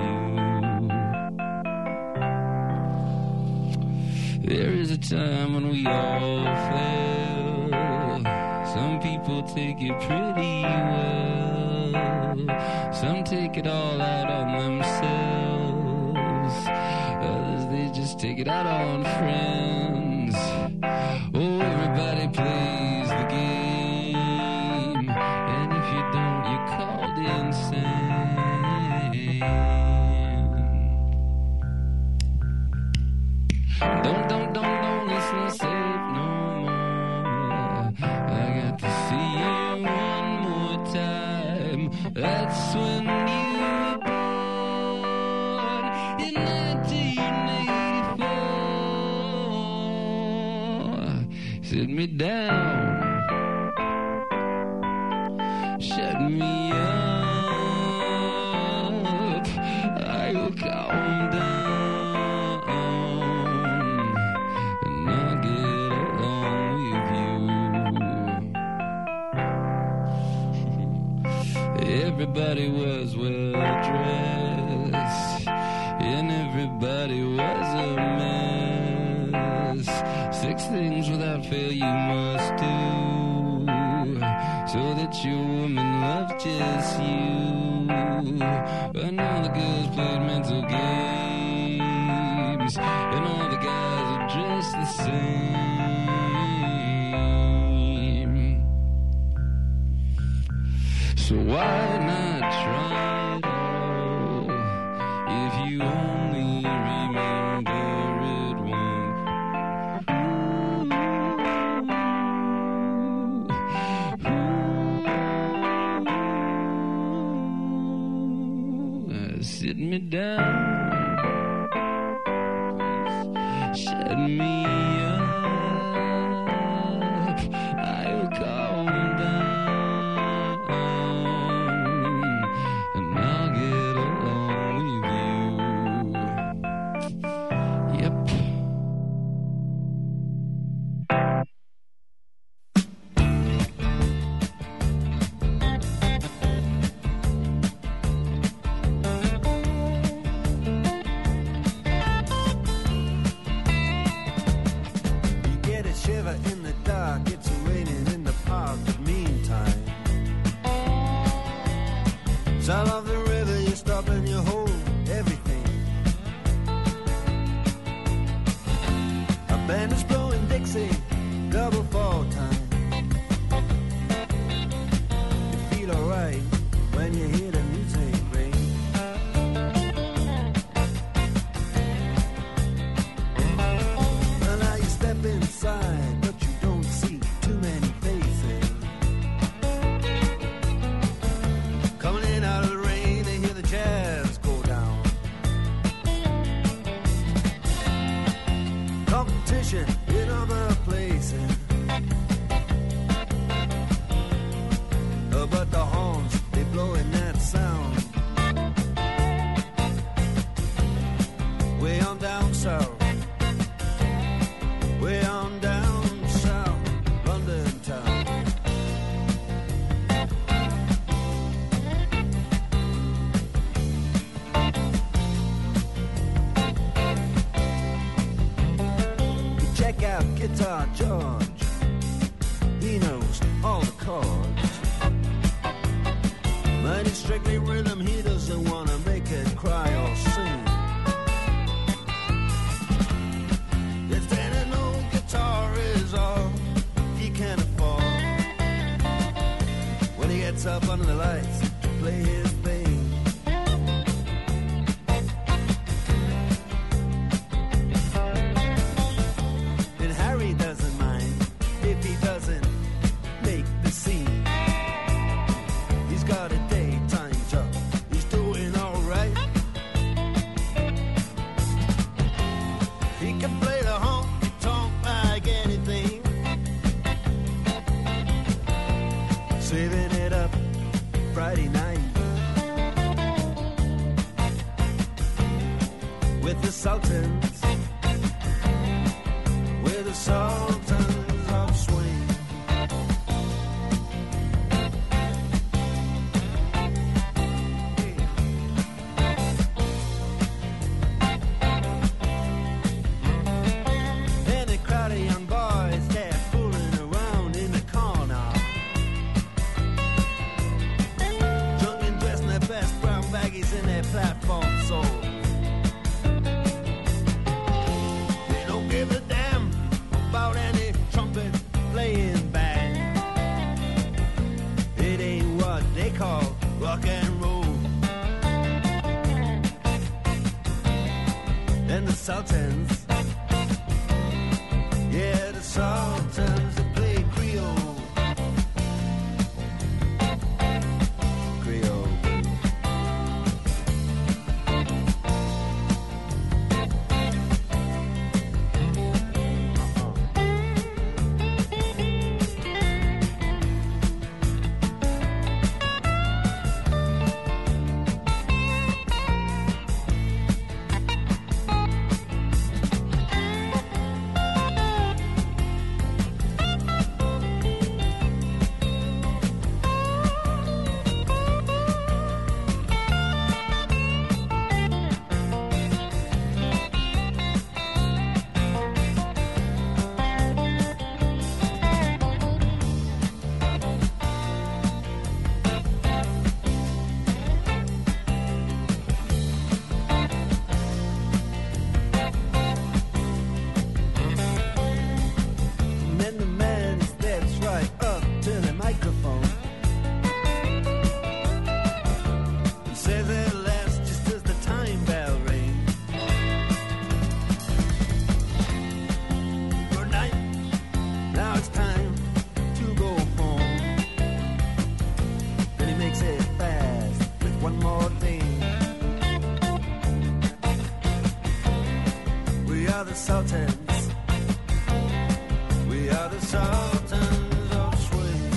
[SPEAKER 16] with you. There is a time when we all fail. Some people take it pretty well. Some take it all out on themselves. Others, they just take it out on friends. Oh, everybody plays the game. And if you don't, you're called insane. Don't, don't, don't, don't listen safe no more. I got to see you one more time. That's when you were born in nineteen eighty-four. Sit me down, shut me up, I will calm down, and I'll get along with you. Everybody was well dressed, and everybody was a mess. Six things without fail you must do, so that your woman loved just you. And all the girls played mental games, and all the guys are dressed the same. So why not try it all, if you only remember it once? Sit me down, please, shut me up, I'll calm down, and I'll get along with you. Yep.
[SPEAKER 17] In the dark, it's raining in the park, but meantime, sound of the river, you stop and you hold everything. A band is blowing Dixie, double fall time. You feel alright when you hear the music ring. Well, now you step inside, in other places, uh, but the horns, they blowing that sound way on down south, way on down south, London town. Check out Guitar George, he knows all the chords, but it's strictly rhythm, he doesn't gets up under the lights to play his thing. And Harry doesn't mind if he doesn't make the scene. He's got a daytime job, he's doing alright. He can play the honky-tonk like anything, saving it up Friday night with the Sultans, with the Sultans of Swing. And a crowd of young boys, they're fooling around in the corner, drunk and dressed in their best brown baggies in their platform soles. They don't give a damn about any trumpet playing band. It ain't what they call rock and roll. And the Sultans, yeah, the Sultans, they play Creole. Creole. And then the man steps right up to the microphone. He says at last, just as the time bell rings, good night, now it's time to go home. Then he makes it fast with one more thing. We are the Sultans, we are the Sultans of Swing.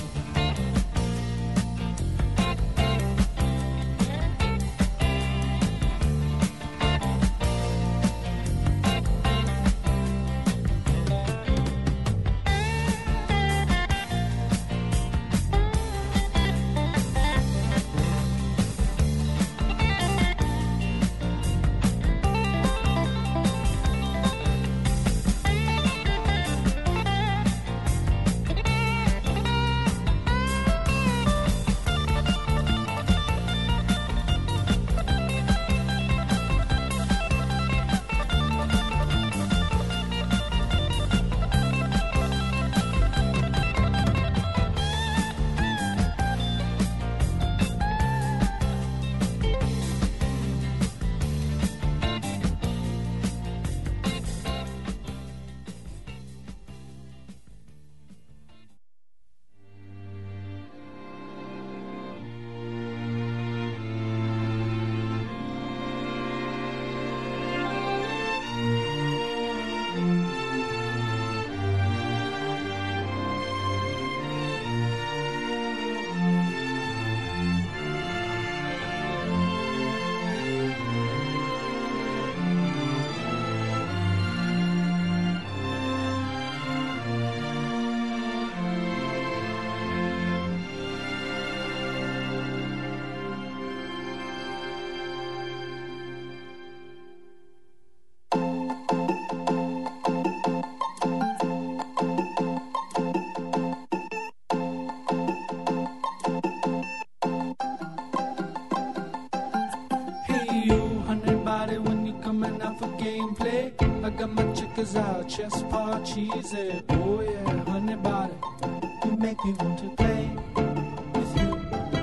[SPEAKER 12] I got my chickens out, chest paw cheesy. Oh yeah, honey body, you make me want to play with you.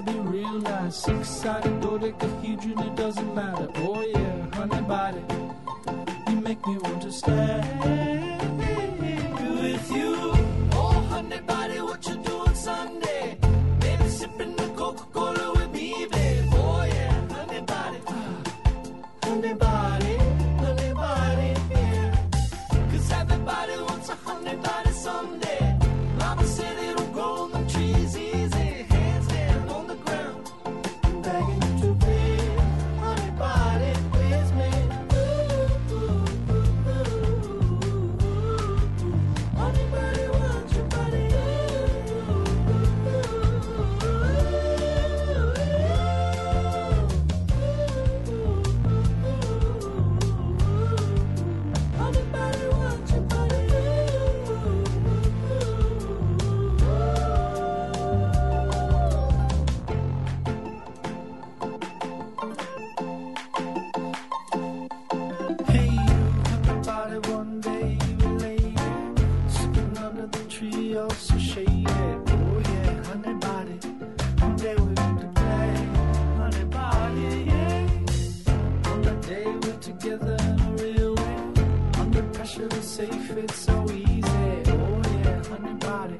[SPEAKER 12] be real nice. Six-sided dodecahedron, it doesn't matter. Oh yeah, honey body, you make me want to stay with you.
[SPEAKER 7] Oh, honey body, what you doing Sunday? Maybe sipping the Coca-Cola with me, babe. Oh yeah, honey body, honey body, honey body, yeah. 'Cause everybody wants a honey body someday. Mama said it'll grow on the trees easy, hands down on the ground. I'm begging you to be honey body with me. Ooh, ooh, ooh, ooh, ooh. Honey body wants your body. Ooh, ooh, ooh, ooh. Honey body wants your body.
[SPEAKER 12] Hey, you, everybody, one day you were late, sitting under the tree, all so shady. Oh yeah, honey body, one day we're going to play, honey body, yeah. On the day we're together in a real way, under pressure to safe, it's so easy. Oh yeah, honey body.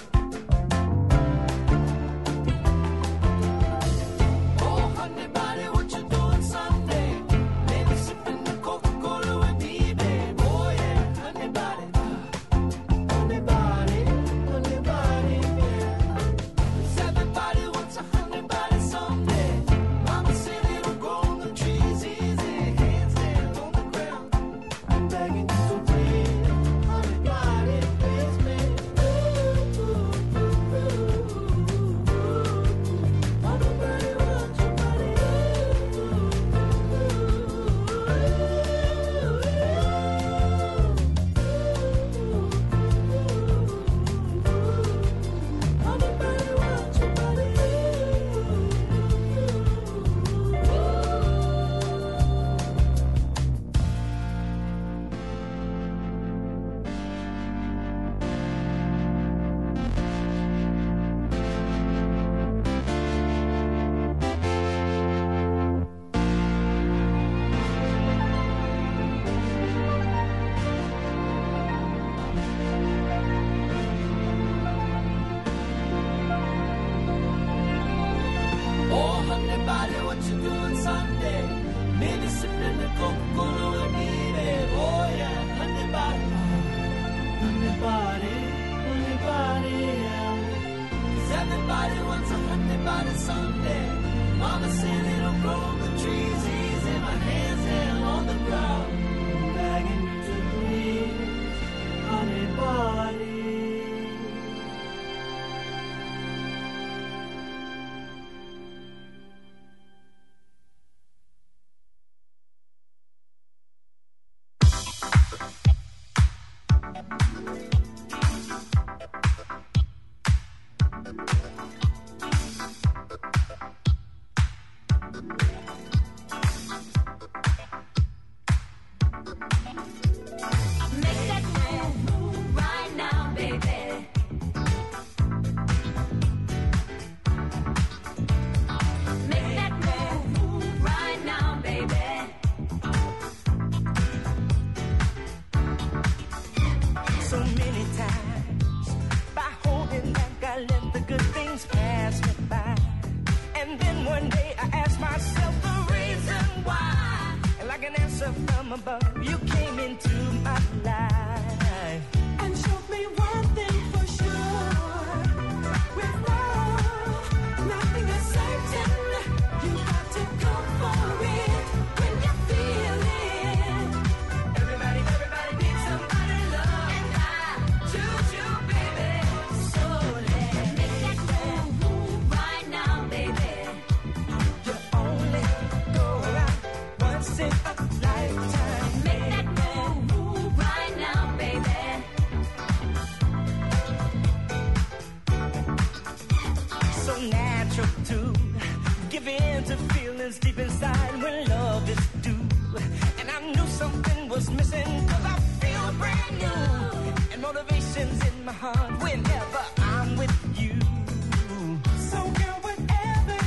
[SPEAKER 7] Oh, honey body, what you doing Sunday? Maybe sipping the Coca-Cola with me, babe. Oh yeah, honey body, honey body, honey body, yeah. 'Cause everybody wants a honey body someday. Mama said it'll grow on the trees easy, hands down on the ground. I'm begging you to please, honey body, please me. Ooh, ooh, ooh, ooh, ooh. Honey body wants your body. Ooh, ooh, ooh, ooh. Honey body wants your body. Oh, honey body, what you doing Sunday? Maybe sipping the Coca-Cola with me, babe. Oh yeah, honey body, honey body, honey body, yeah. 'Cause everybody wants a honey body someday. Mama said it'll grow on the trees easy, my hands down on the ground. I'm begging you to please, honey body.
[SPEAKER 15] Make that move right now, baby. Make that move right now, baby.
[SPEAKER 7] So many times by holding back I let the good things pass me by. And then one day I asked myself the reason why. And like an answer from above, you came into my life and showed me one thing for sure. With love, nothing is certain. You got to go for it when you feel it. Everybody, everybody needs somebody to love. And I choose you, baby. So let's
[SPEAKER 15] Make that move right now, baby.
[SPEAKER 7] you only go around once in a lifetime.
[SPEAKER 15] Make that move right now, baby.
[SPEAKER 7] So natural to give in to feelings deep inside when love is due. And I knew something was missing 'cause I feel brand new. And motivation's in my heart whenever I'm with you. So girl, whatever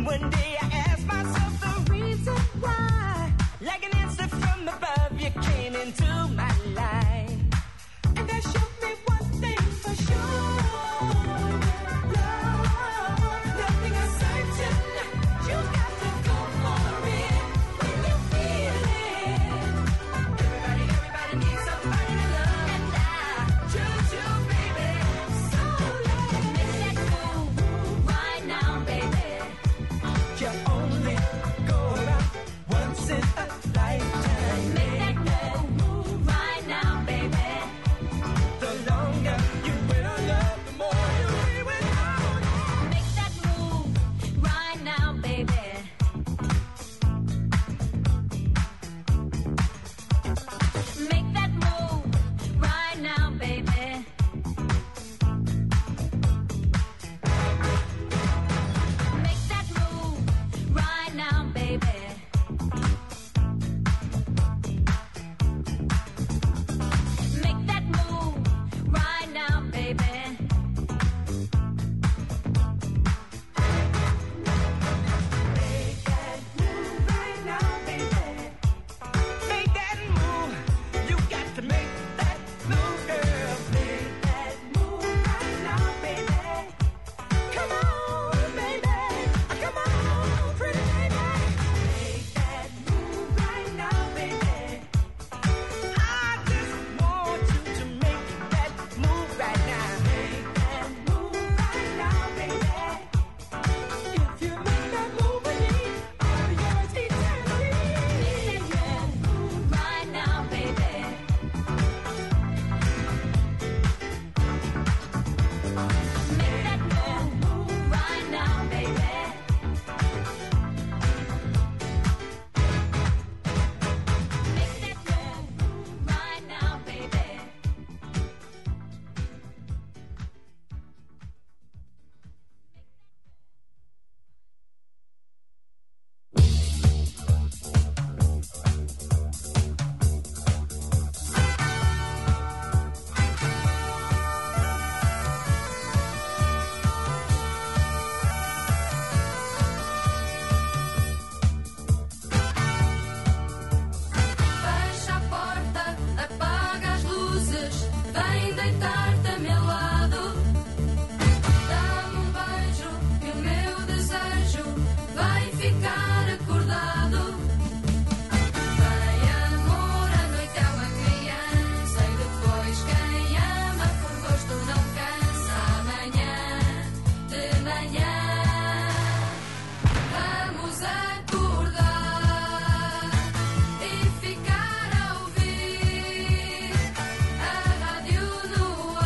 [SPEAKER 7] one day I asked myself the reason why. Like an answer from above, you came into my life. And that showed me one thing for sure. Love, nothing is certain. You got to go for it when you feel it. Everybody, everybody needs somebody to love. And I choose you, baby. So let's make that move right now, baby. You only go around once in a lifetime. Make that move right now, baby. The longer you wait on love, the more you be without. Make that move right now, baby. Make that move right now, baby. Make that move right now, baby. Make that move right now, baby. Make that move right now, baby. Make that move. You got to make that move, girl. Make that move right now, baby. Come on, baby. Come on, pretty baby. Make that move right now, baby. I just want you to make that move right now. Make that move right now, baby. If you make that move with me, I'll be yours eternally. Make that move right now, baby. Make that move right now, baby. Make that move right now, baby.
[SPEAKER 15] Fecha a porta, apaga as luzes, vem deitar-te a meu lado. Dá-me um beijo e o meu desejo vai ficar acordado. Vem amor, a noite é uma criança e depois quem ama por gosto não cansa. Amanhã, de manhã, vamos acordar e ficar a ouvir a rádio no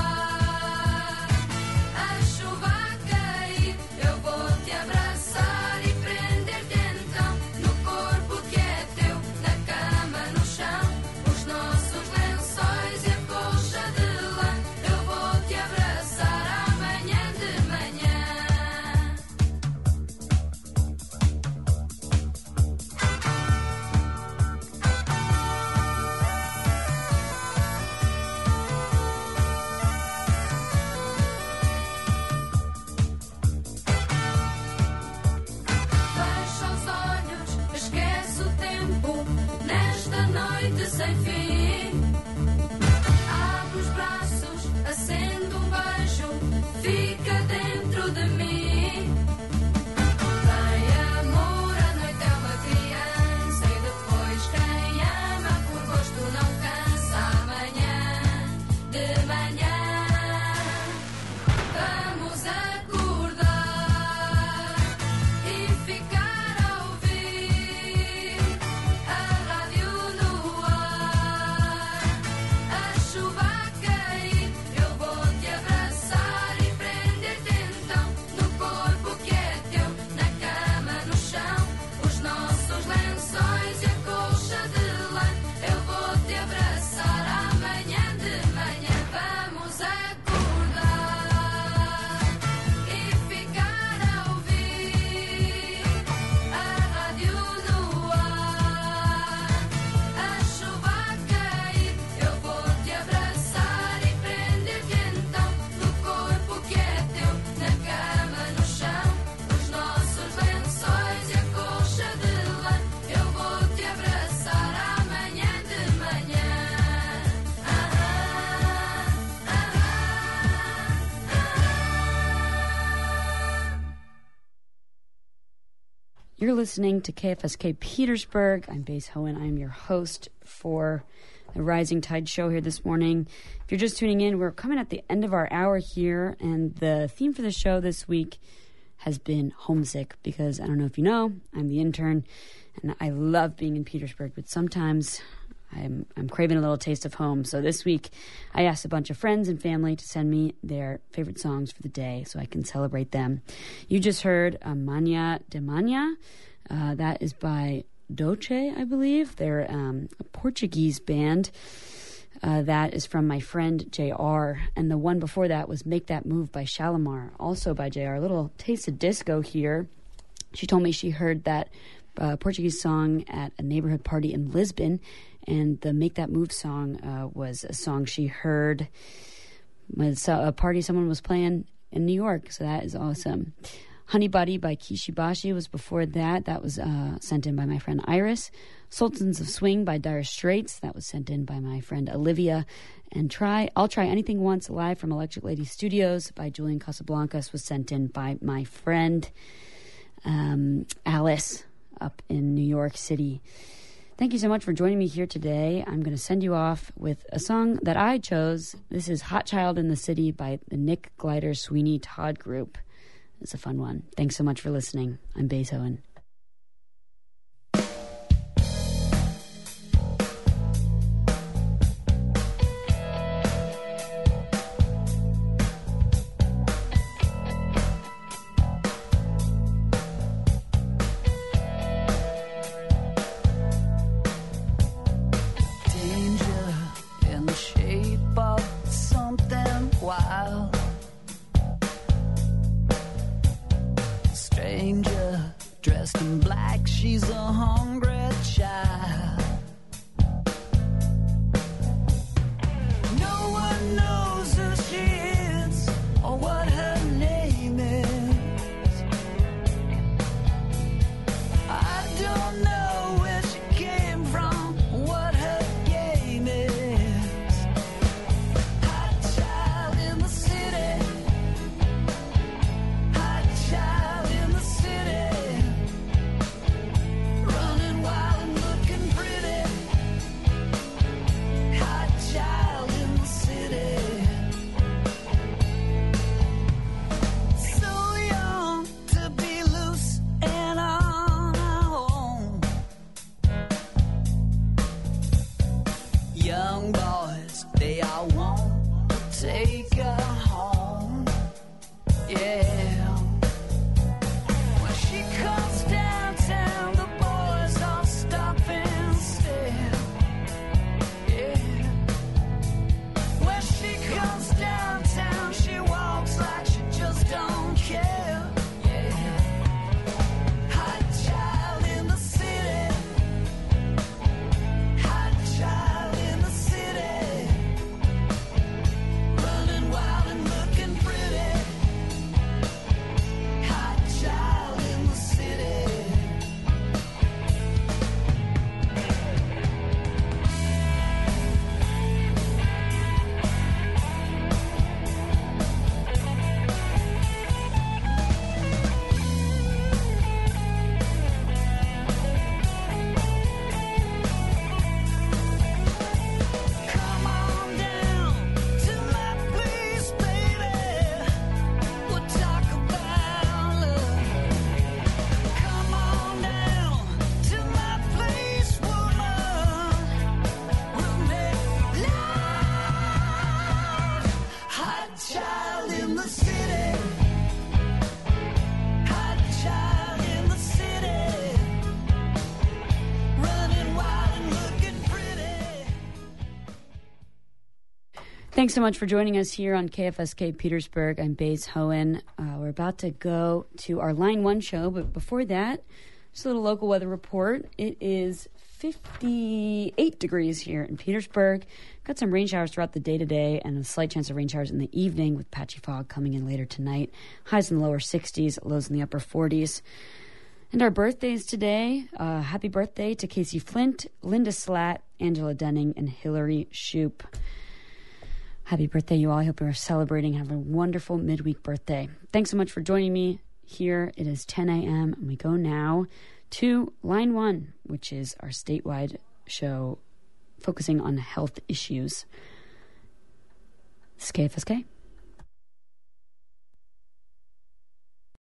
[SPEAKER 2] You're listening to K F S K Petersburg. I'm Bass Hohen. I'm your host for the Rising Tide show here this morning. If you're just tuning in, we're coming at the end of our hour here, and the theme for the show this week has been homesick, because I don't know if you know, I'm the intern, and I love being in Petersburg, but sometimes I'm I'm craving a little taste of home. So this week, I asked a bunch of friends and family to send me their favorite songs for the day so I can celebrate them. You just heard uh, Mania de Mania. Uh, that is by Doce, I believe. They're um, a Portuguese band. Uh, that is from my friend J R. And the one before that was Make That Move by Shalimar, also by J R. A little taste of disco here. She told me she heard that uh, Portuguese song at a neighborhood party in Lisbon, and the Make That Move song uh, was a song she heard was a party someone was playing in New York. So that is awesome. Honey Buddy by Kishibashi was before that. That was uh, sent in by my friend Iris. Sultans of Swing by Dire Straits. That was sent in by my friend Olivia. And Try I'll Try Anything Once, live from Electric Lady Studios by Julian Casablancas, was sent in by my friend um, Alice up in New York City. Thank you so much for joining me here today. I'm going to send you off with a song that I chose. This is Hot Child in the City by the Nick Glider Sweeney Todd Group. It's a fun one. Thanks so much for listening. I'm Bass Hohen.
[SPEAKER 9] Danger in the shape of something wild. Stranger dressed in black, she's a hungry child. No one knows who she is or what her name is. I don't know where she came from, what her game is. Hot child in the city. Hot child in the city. Running wild and looking pretty. Hot child in the city. So young to be loose and on our own. Young boys, they all want to take her home. Yeah. When she comes downtown, the boys all stop and stare. Yeah. When she comes downtown, she walks like she just don't care. Yeah. Hot child in the city. Hot child in the city. Running wild and looking pretty. Hot child in the city. Come on down to my place, baby. We'll talk about love. Come on down to my place, woman. We'll make love. Hot child in the city. Hot child in the city. Running wild and looking pretty.
[SPEAKER 2] Thanks so much for joining us here on K F S K Petersburg. I'm Bass Hohen. Uh, we're about to go to our Line one show, but before that, just a little local weather report. It is fifty-eight degrees here in Petersburg. Got some rain showers throughout the day today and a slight chance of rain showers in the evening with patchy fog coming in later tonight. Highs in the lower sixties, lows in the upper forties. And our birthdays today, uh, happy birthday to Casey Flint, Linda Slatt, Angela Denning, and Hillary Shoup. Happy birthday, you all. I hope you're celebrating. Have a wonderful midweek birthday. Thanks so much for joining me here. It is ten a.m. and we go now to Line One, which is our statewide show focusing on health issues. This is K F S K.